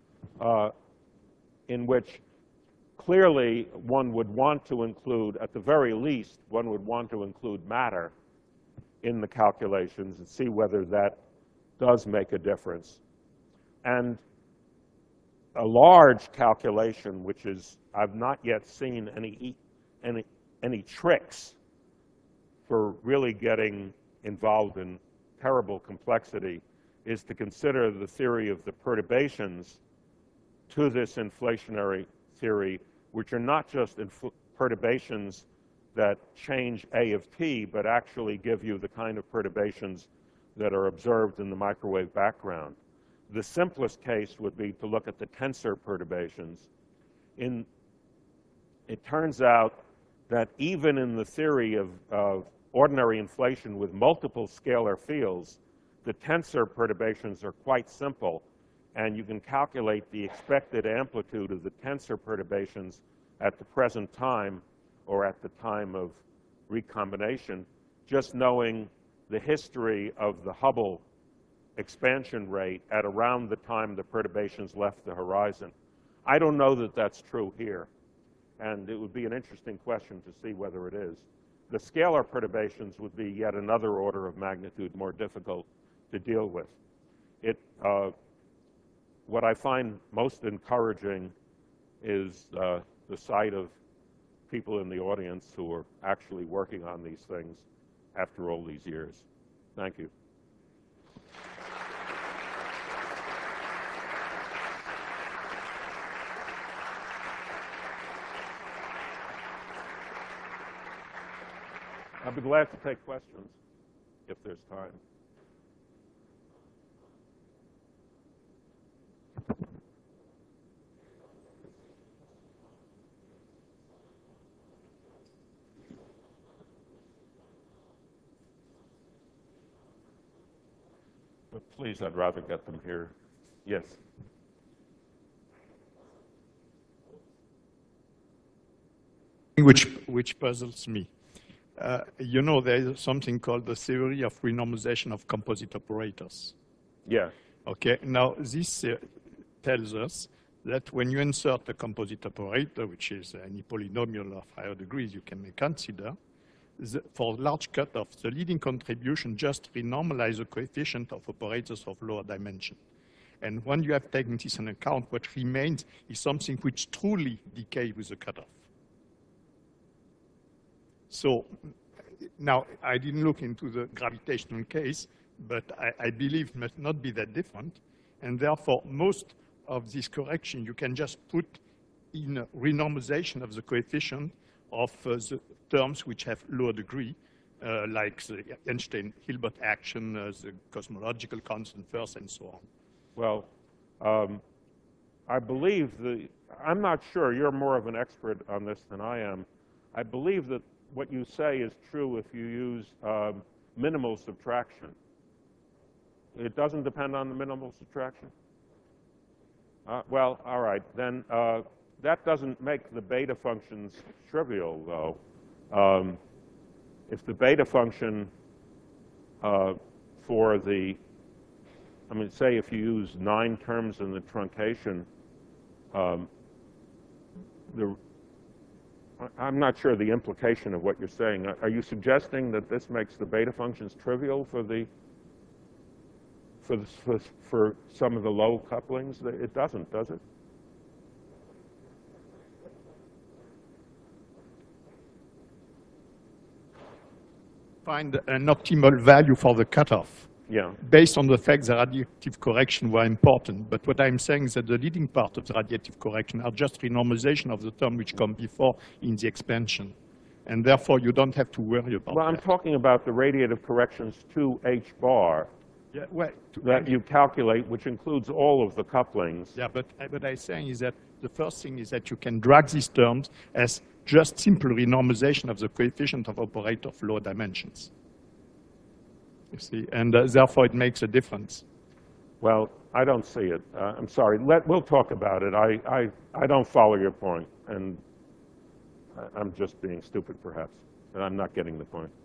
in which clearly one would want to include, at the very least, one would want to include matter in the calculations and see whether that does make a difference. And a large calculation, which is, I've not yet seen any tricks for really getting involved in terrible complexity, is to consider the theory of the perturbations to this inflationary theory, which are not just perturbations that change A of t, but actually give you the kind of perturbations that are observed in the microwave background. The simplest case would be to look at the tensor perturbations. It turns out that even in the theory of ordinary inflation with multiple scalar fields, the tensor perturbations are quite simple, and you can calculate the expected amplitude of the tensor perturbations at the present time or at the time of recombination, just knowing the history of the Hubble expansion rate at around the time the perturbations left the horizon. I don't know that that's true here, and it would be an interesting question to see whether it is. The scalar perturbations would be yet another order of magnitude more difficult to deal with. What I find most encouraging is the sight of people in the audience who are actually working on these things after all these years. Thank you. I'd be glad to take questions. there's time. But please, I'd rather get them here. Yes. Which puzzles me. You know, there is something called the theory of renormalization of composite operators. Yeah. Okay, now this tells us that when you insert a composite operator, which is any polynomial of higher degrees you can consider, for large cutoffs, the leading contribution just renormalize the coefficient of operators of lower dimension. And when you have taken this into account, what remains is something which truly decays with the cutoff. So now, I didn't look into the gravitational case, but I believe it must not be that different. And therefore, most of this correction you can just put in a renormalization of the coefficient of the terms which have lower degree, like the Einstein-Hilbert action, the cosmological constant first, and so on. Well, I believe I'm not sure, you're more of an expert on this than I am. I believe that what you say is true if you use minimal subtraction. It doesn't depend on the minimal subtraction? Well, all right, then that doesn't make the beta functions trivial, though. If the beta function for the, I mean, say if you use 9 terms in the truncation, I'm not sure the implication of what you're saying. Are you suggesting that this makes the beta functions trivial for some of the low couplings? It doesn't, does it? Find an optimal value for the cutoff. Yeah. Based on the fact that radiative correction were important. But what I'm saying is that the leading part of the radiative correction are just renormalization of the term which come before in the expansion. And therefore, you don't have to worry about that. Well, I'm talking about the radiative corrections to H bar that you calculate, which includes all of the couplings. Yeah, but what I'm saying is that the first thing is that you can drag these terms as just simple renormalization of the coefficient of operator of lower dimensions. You see, and therefore it makes a difference. Well, I don't see it. I'm sorry. We'll talk about it. I don't follow your point, and I'm just being stupid, perhaps, and I'm not getting the point.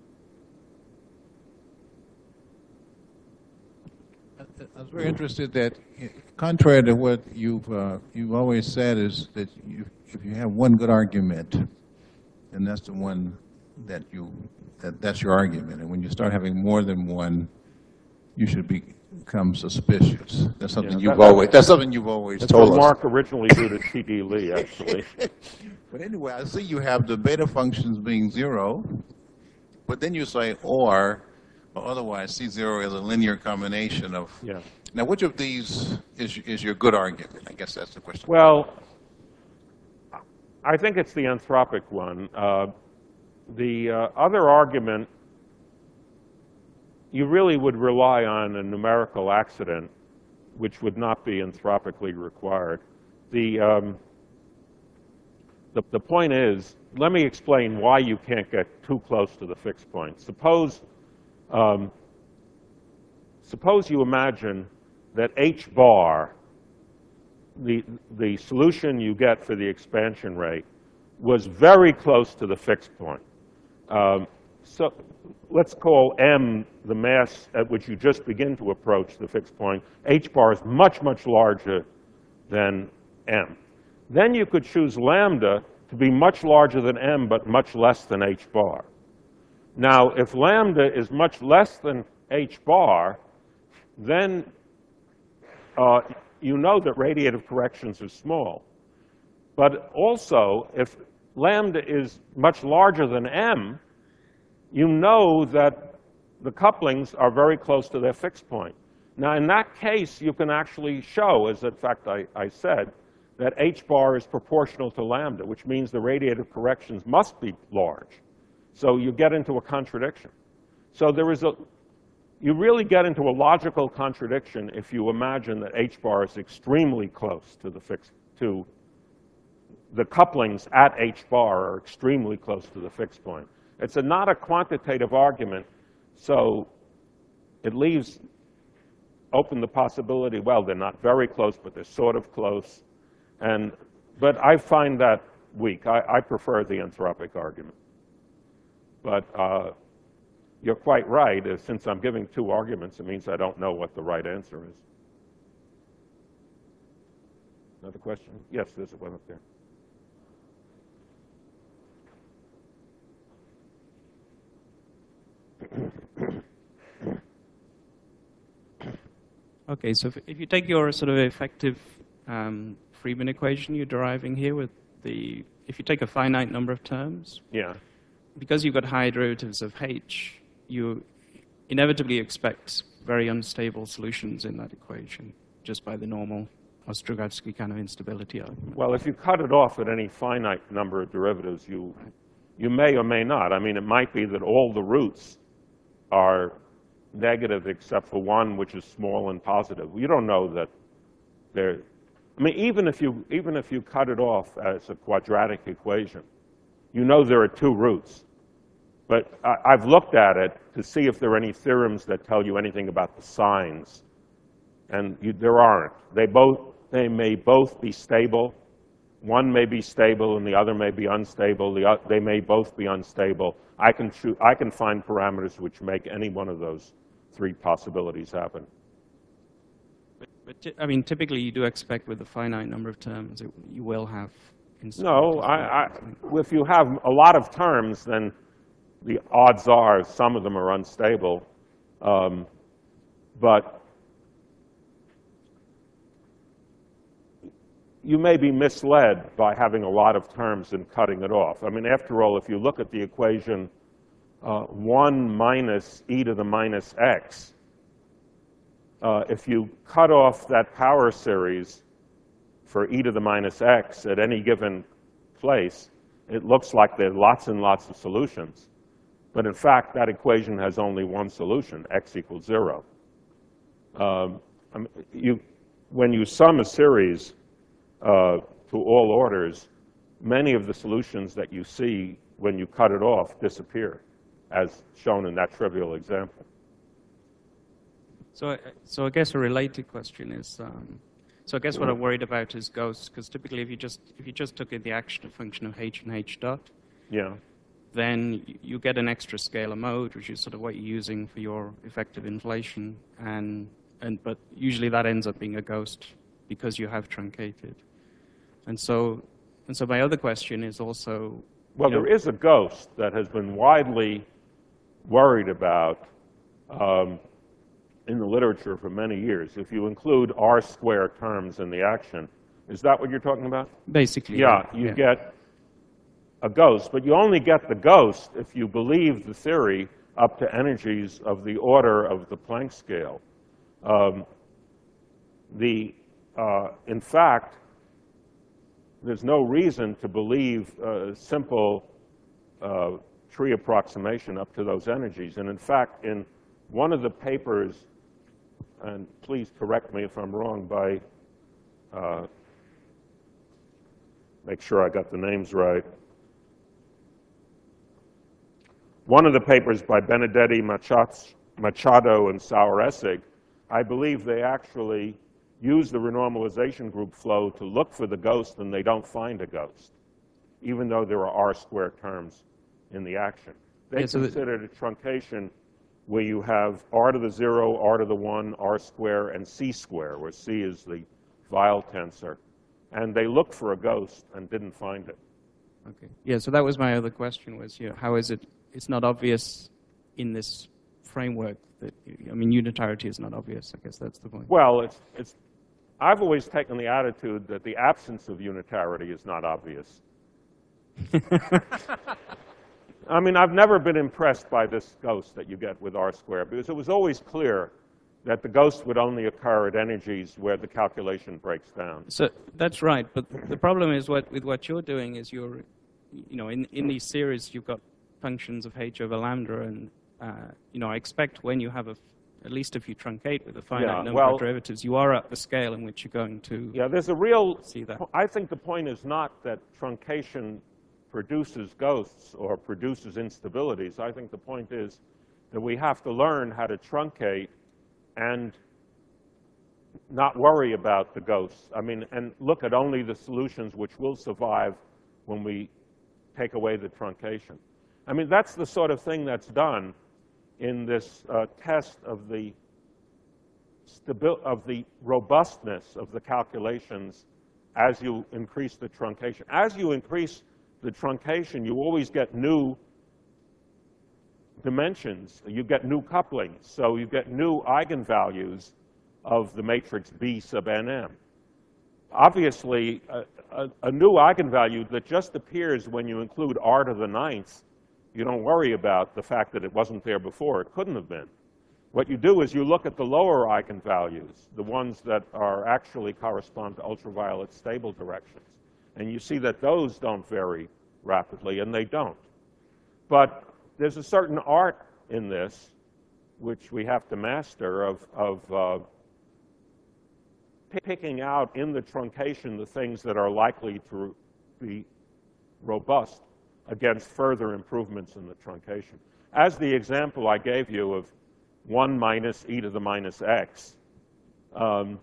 I was very interested that, contrary to what you've always said, is that if you have one good argument, and that's the one that that's your argument, and when you start having more than one, you should become suspicious. That's something you've always told us. Mark originally due to T.D. Lee, actually. But anyway, I see you have the beta functions being 0, but then you say or otherwise C0 is a linear combination of. Yeah. Now, which of these is your good argument? I guess that's the question. Well, I think it's the anthropic one. The other argument, you really would rely on a numerical accident, which would not be anthropically required. The point is, let me explain why you can't get too close to the fixed point. Suppose you imagine that H bar, the solution you get for the expansion rate, was very close to the fixed point. So let's call M the mass at which you just begin to approach the fixed point. H bar is much, much larger than M. Then you could choose lambda to be much larger than M, but much less than H bar. Now, if lambda is much less than H bar, then you know that radiative corrections are small. But also, if lambda is much larger than M, you know that the couplings are very close to their fixed point. Now, in that case, you can actually show, as in fact I said, that H bar is proportional to lambda, which means the radiative corrections must be large. So you get into a contradiction. So there is you really get into a logical contradiction if you imagine that h bar is extremely close to the fixed, to the couplings at h bar are extremely close to the fixed point. It's not a quantitative argument, so it leaves open the possibility, well, they're not very close, but they're sort of close. But I find that weak. I prefer the anthropic argument. But you're quite right. Since I'm giving two arguments, it means I don't know what the right answer is. Another question? Yes, there's one up there. Okay, so if you take your sort of effective Friedmann equation you're deriving here with if you take a finite number of terms, yeah, because you've got high derivatives of h, you inevitably expect very unstable solutions in that equation just by the normal Ostrogatsky kind of instability argument. Well, if you cut it off at any finite number of derivatives, you may or may not. I mean, it might be that all the roots are negative except for one, which is small and positive. You don't know that they're. I mean, even if you cut it off as a quadratic equation, you know there are two roots. But I've looked at it to see if there are any theorems that tell you anything about the signs, and there aren't. They may both be stable. One may be stable and the other may be unstable. They may both be unstable. I can find parameters which make any one of those three possibilities happen. But I mean, typically you do expect with a finite number of terms, you will have No, if you have a lot of terms, then the odds are some of them are unstable. But you may be misled by having a lot of terms and cutting it off. I mean, after all, if you look at the equation 1 minus e to the minus x, if you cut off that power series for e to the minus x at any given place, it looks like there are lots and lots of solutions. But in fact, that equation has only one solution, x equals 0. When you sum a series to all orders, many of the solutions that you see when you cut it off disappear, as shown in that trivial example. So I guess a related question is, so I guess what I'm worried about is ghosts, because typically if you just took in the action function of h and h dot, yeah, then you get an extra scalar mode, which is sort of what you're using for your effective inflation, but usually that ends up being a ghost because you have truncated. And so my other question is also, well, there is a ghost that has been widely worried about in the literature for many years. If you include R-square terms in the action, is that what you're talking about? Basically. Yeah, you get a ghost, but you only get the ghost if you believe the theory up to energies of the order of the Planck scale. In fact, there's no reason to believe a simple tree approximation up to those energies. And in fact, in one of the papers, and please correct me if I'm wrong by, make sure I got the names right. One of the papers by Benedetti, Machado, and Sauer-Essig, I believe they actually use the renormalization group flow to look for the ghost, and they don't find a ghost, even though there are R-square terms in the action. They considered a truncation where you have r to the 0, r to the 1, r square, and c square, where c is the Weyl tensor. And they looked for a ghost and didn't find it. Okay. Yeah, so that was my other question was, how is it, it's not obvious in this framework that, I mean, unitarity is not obvious. I guess that's the point. Well, I've always taken the attitude that the absence of unitarity is not obvious. I mean, I've never been impressed by this ghost that you get with R squared, because it was always clear that the ghost would only occur at energies where the calculation breaks down. So that's right, but the problem is with what you're doing is you're, in these series you've got functions of h over lambda, and I expect when you have a at least if you truncate with a finite Yeah, number well- of derivatives, you are at the scale in which you're going to Yeah, there's a real, see that. I think the point is not that truncation produces ghosts or produces instabilities. I think the point is that we have to learn how to truncate and not worry about the ghosts. I mean, and look at only the solutions which will survive when we take away the truncation. I mean, that's the sort of thing that's done in this test of the robustness of the calculations as you increase the truncation. As you increase the truncation, you always get new dimensions. You get new couplings. So you get new eigenvalues of the matrix B sub nm. Obviously, a new eigenvalue that just appears when you include r to the ninth, you don't worry about the fact that it wasn't there before. It couldn't have been. What you do is you look at the lower eigenvalues, the ones that are actually correspond to ultraviolet stable directions. And you see that those don't vary rapidly, and they don't. But there's a certain art in this, which we have to master, of picking out in the truncation the things that are likely to be robust against further improvements in the truncation. As the example I gave you of 1 minus e to the minus x, well,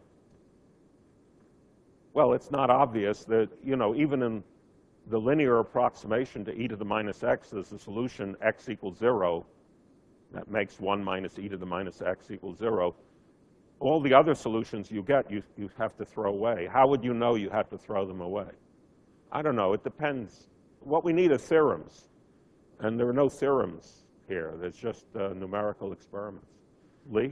it's not obvious that, you know, even in the linear approximation to e to the minus x, there's a solution x equals 0 that makes 1 minus e to the minus x equals 0. All the other solutions you get, you have to throw away. How would you know you had to throw them away? I don't know. It depends. What we need are theorems. And there are no theorems here. There's just numerical experiments. Lee?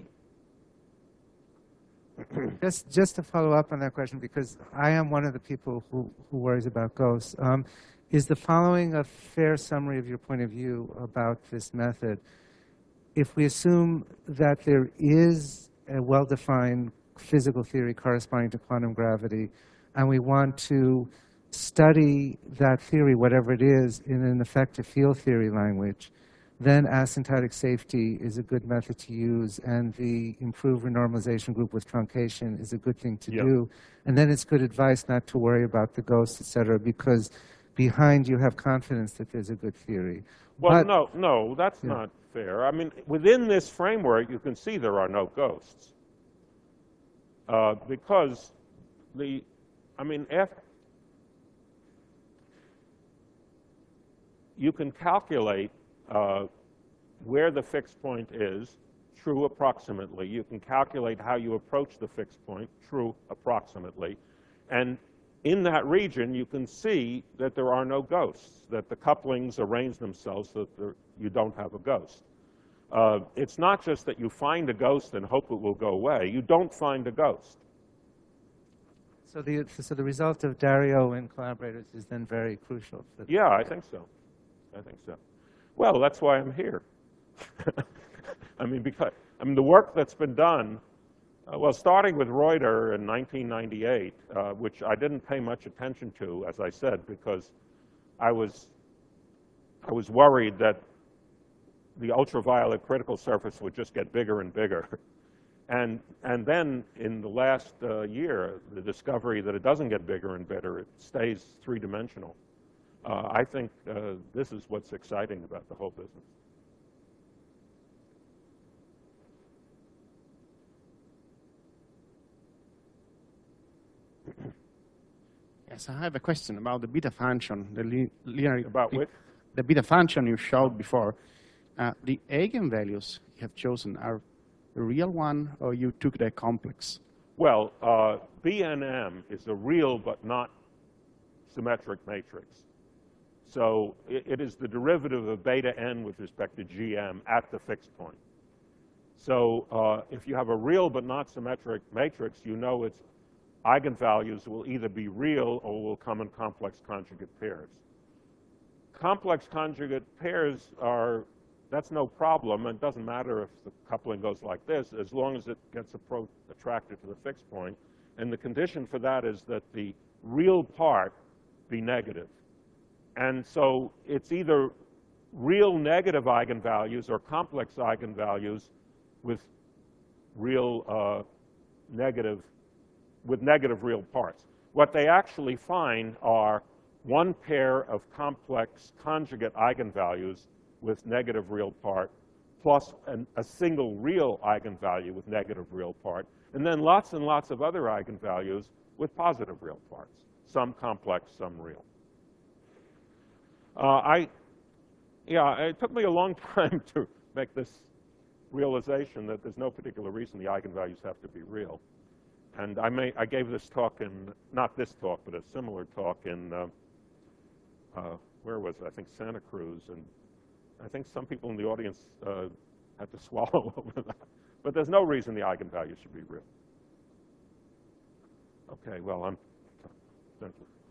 Just to follow up on that question, because I am one of the people who worries about ghosts, is the following a fair summary of your point of view about this method? If we assume that there is a well-defined physical theory corresponding to quantum gravity, and we want to study that theory, whatever it is, in an effective field theory language, then asymptotic safety is a good method to use, and the improved renormalization group with truncation is a good thing to do. And then it's good advice not to worry about the ghosts, et cetera, because behind you have confidence that there's a good theory. Well, But, no, that's not fair. I mean, within this framework, you can see there are no ghosts. Because you can calculate where the fixed point is, true approximately. You can calculate how you approach the fixed point, true approximately. And in that region, you can see that there are no ghosts, that the couplings arrange themselves so that you don't have a ghost. It's not just that you find a ghost and hope it will go away. You don't find a ghost. so the result of Dario and collaborators is then very crucial. Yeah, I think so. I think so. Well, that's why I'm here. The work that's been done, well, starting with Reuter in 1998, which I didn't pay much attention to, as I said, because I was worried that the ultraviolet critical surface would just get bigger and bigger. And then in the last year, the discovery that it doesn't get bigger and bigger, it stays three-dimensional. I think this is what's exciting about the whole business. Yes, I have a question about the beta function, the linear. About which? The beta function you showed before. The eigenvalues you have chosen are the real one, or you took the complex? Well, BNM is a real but not symmetric matrix. So it is the derivative of beta n with respect to GM at the fixed point. So if you have a real but not symmetric matrix, you know its eigenvalues will either be real or will come in complex conjugate pairs. Complex conjugate pairs that's no problem. It doesn't matter if the coupling goes like this, as long as it gets attracted to the fixed point. And the condition for that is that the real part be negative. And so it's either real negative eigenvalues or complex eigenvalues with real with negative real parts. What they actually find are one pair of complex conjugate eigenvalues with negative real part, plus a single real eigenvalue with negative real part, and then lots and lots of other eigenvalues with positive real parts, some complex, some real. It took me a long time to make this realization that there's no particular reason the eigenvalues have to be real. And I gave this talk in, not this talk, but a similar talk in, where was it? I think Santa Cruz. And I think some people in the audience had to swallow over that. But there's no reason the eigenvalues should be real. Okay, well, I'm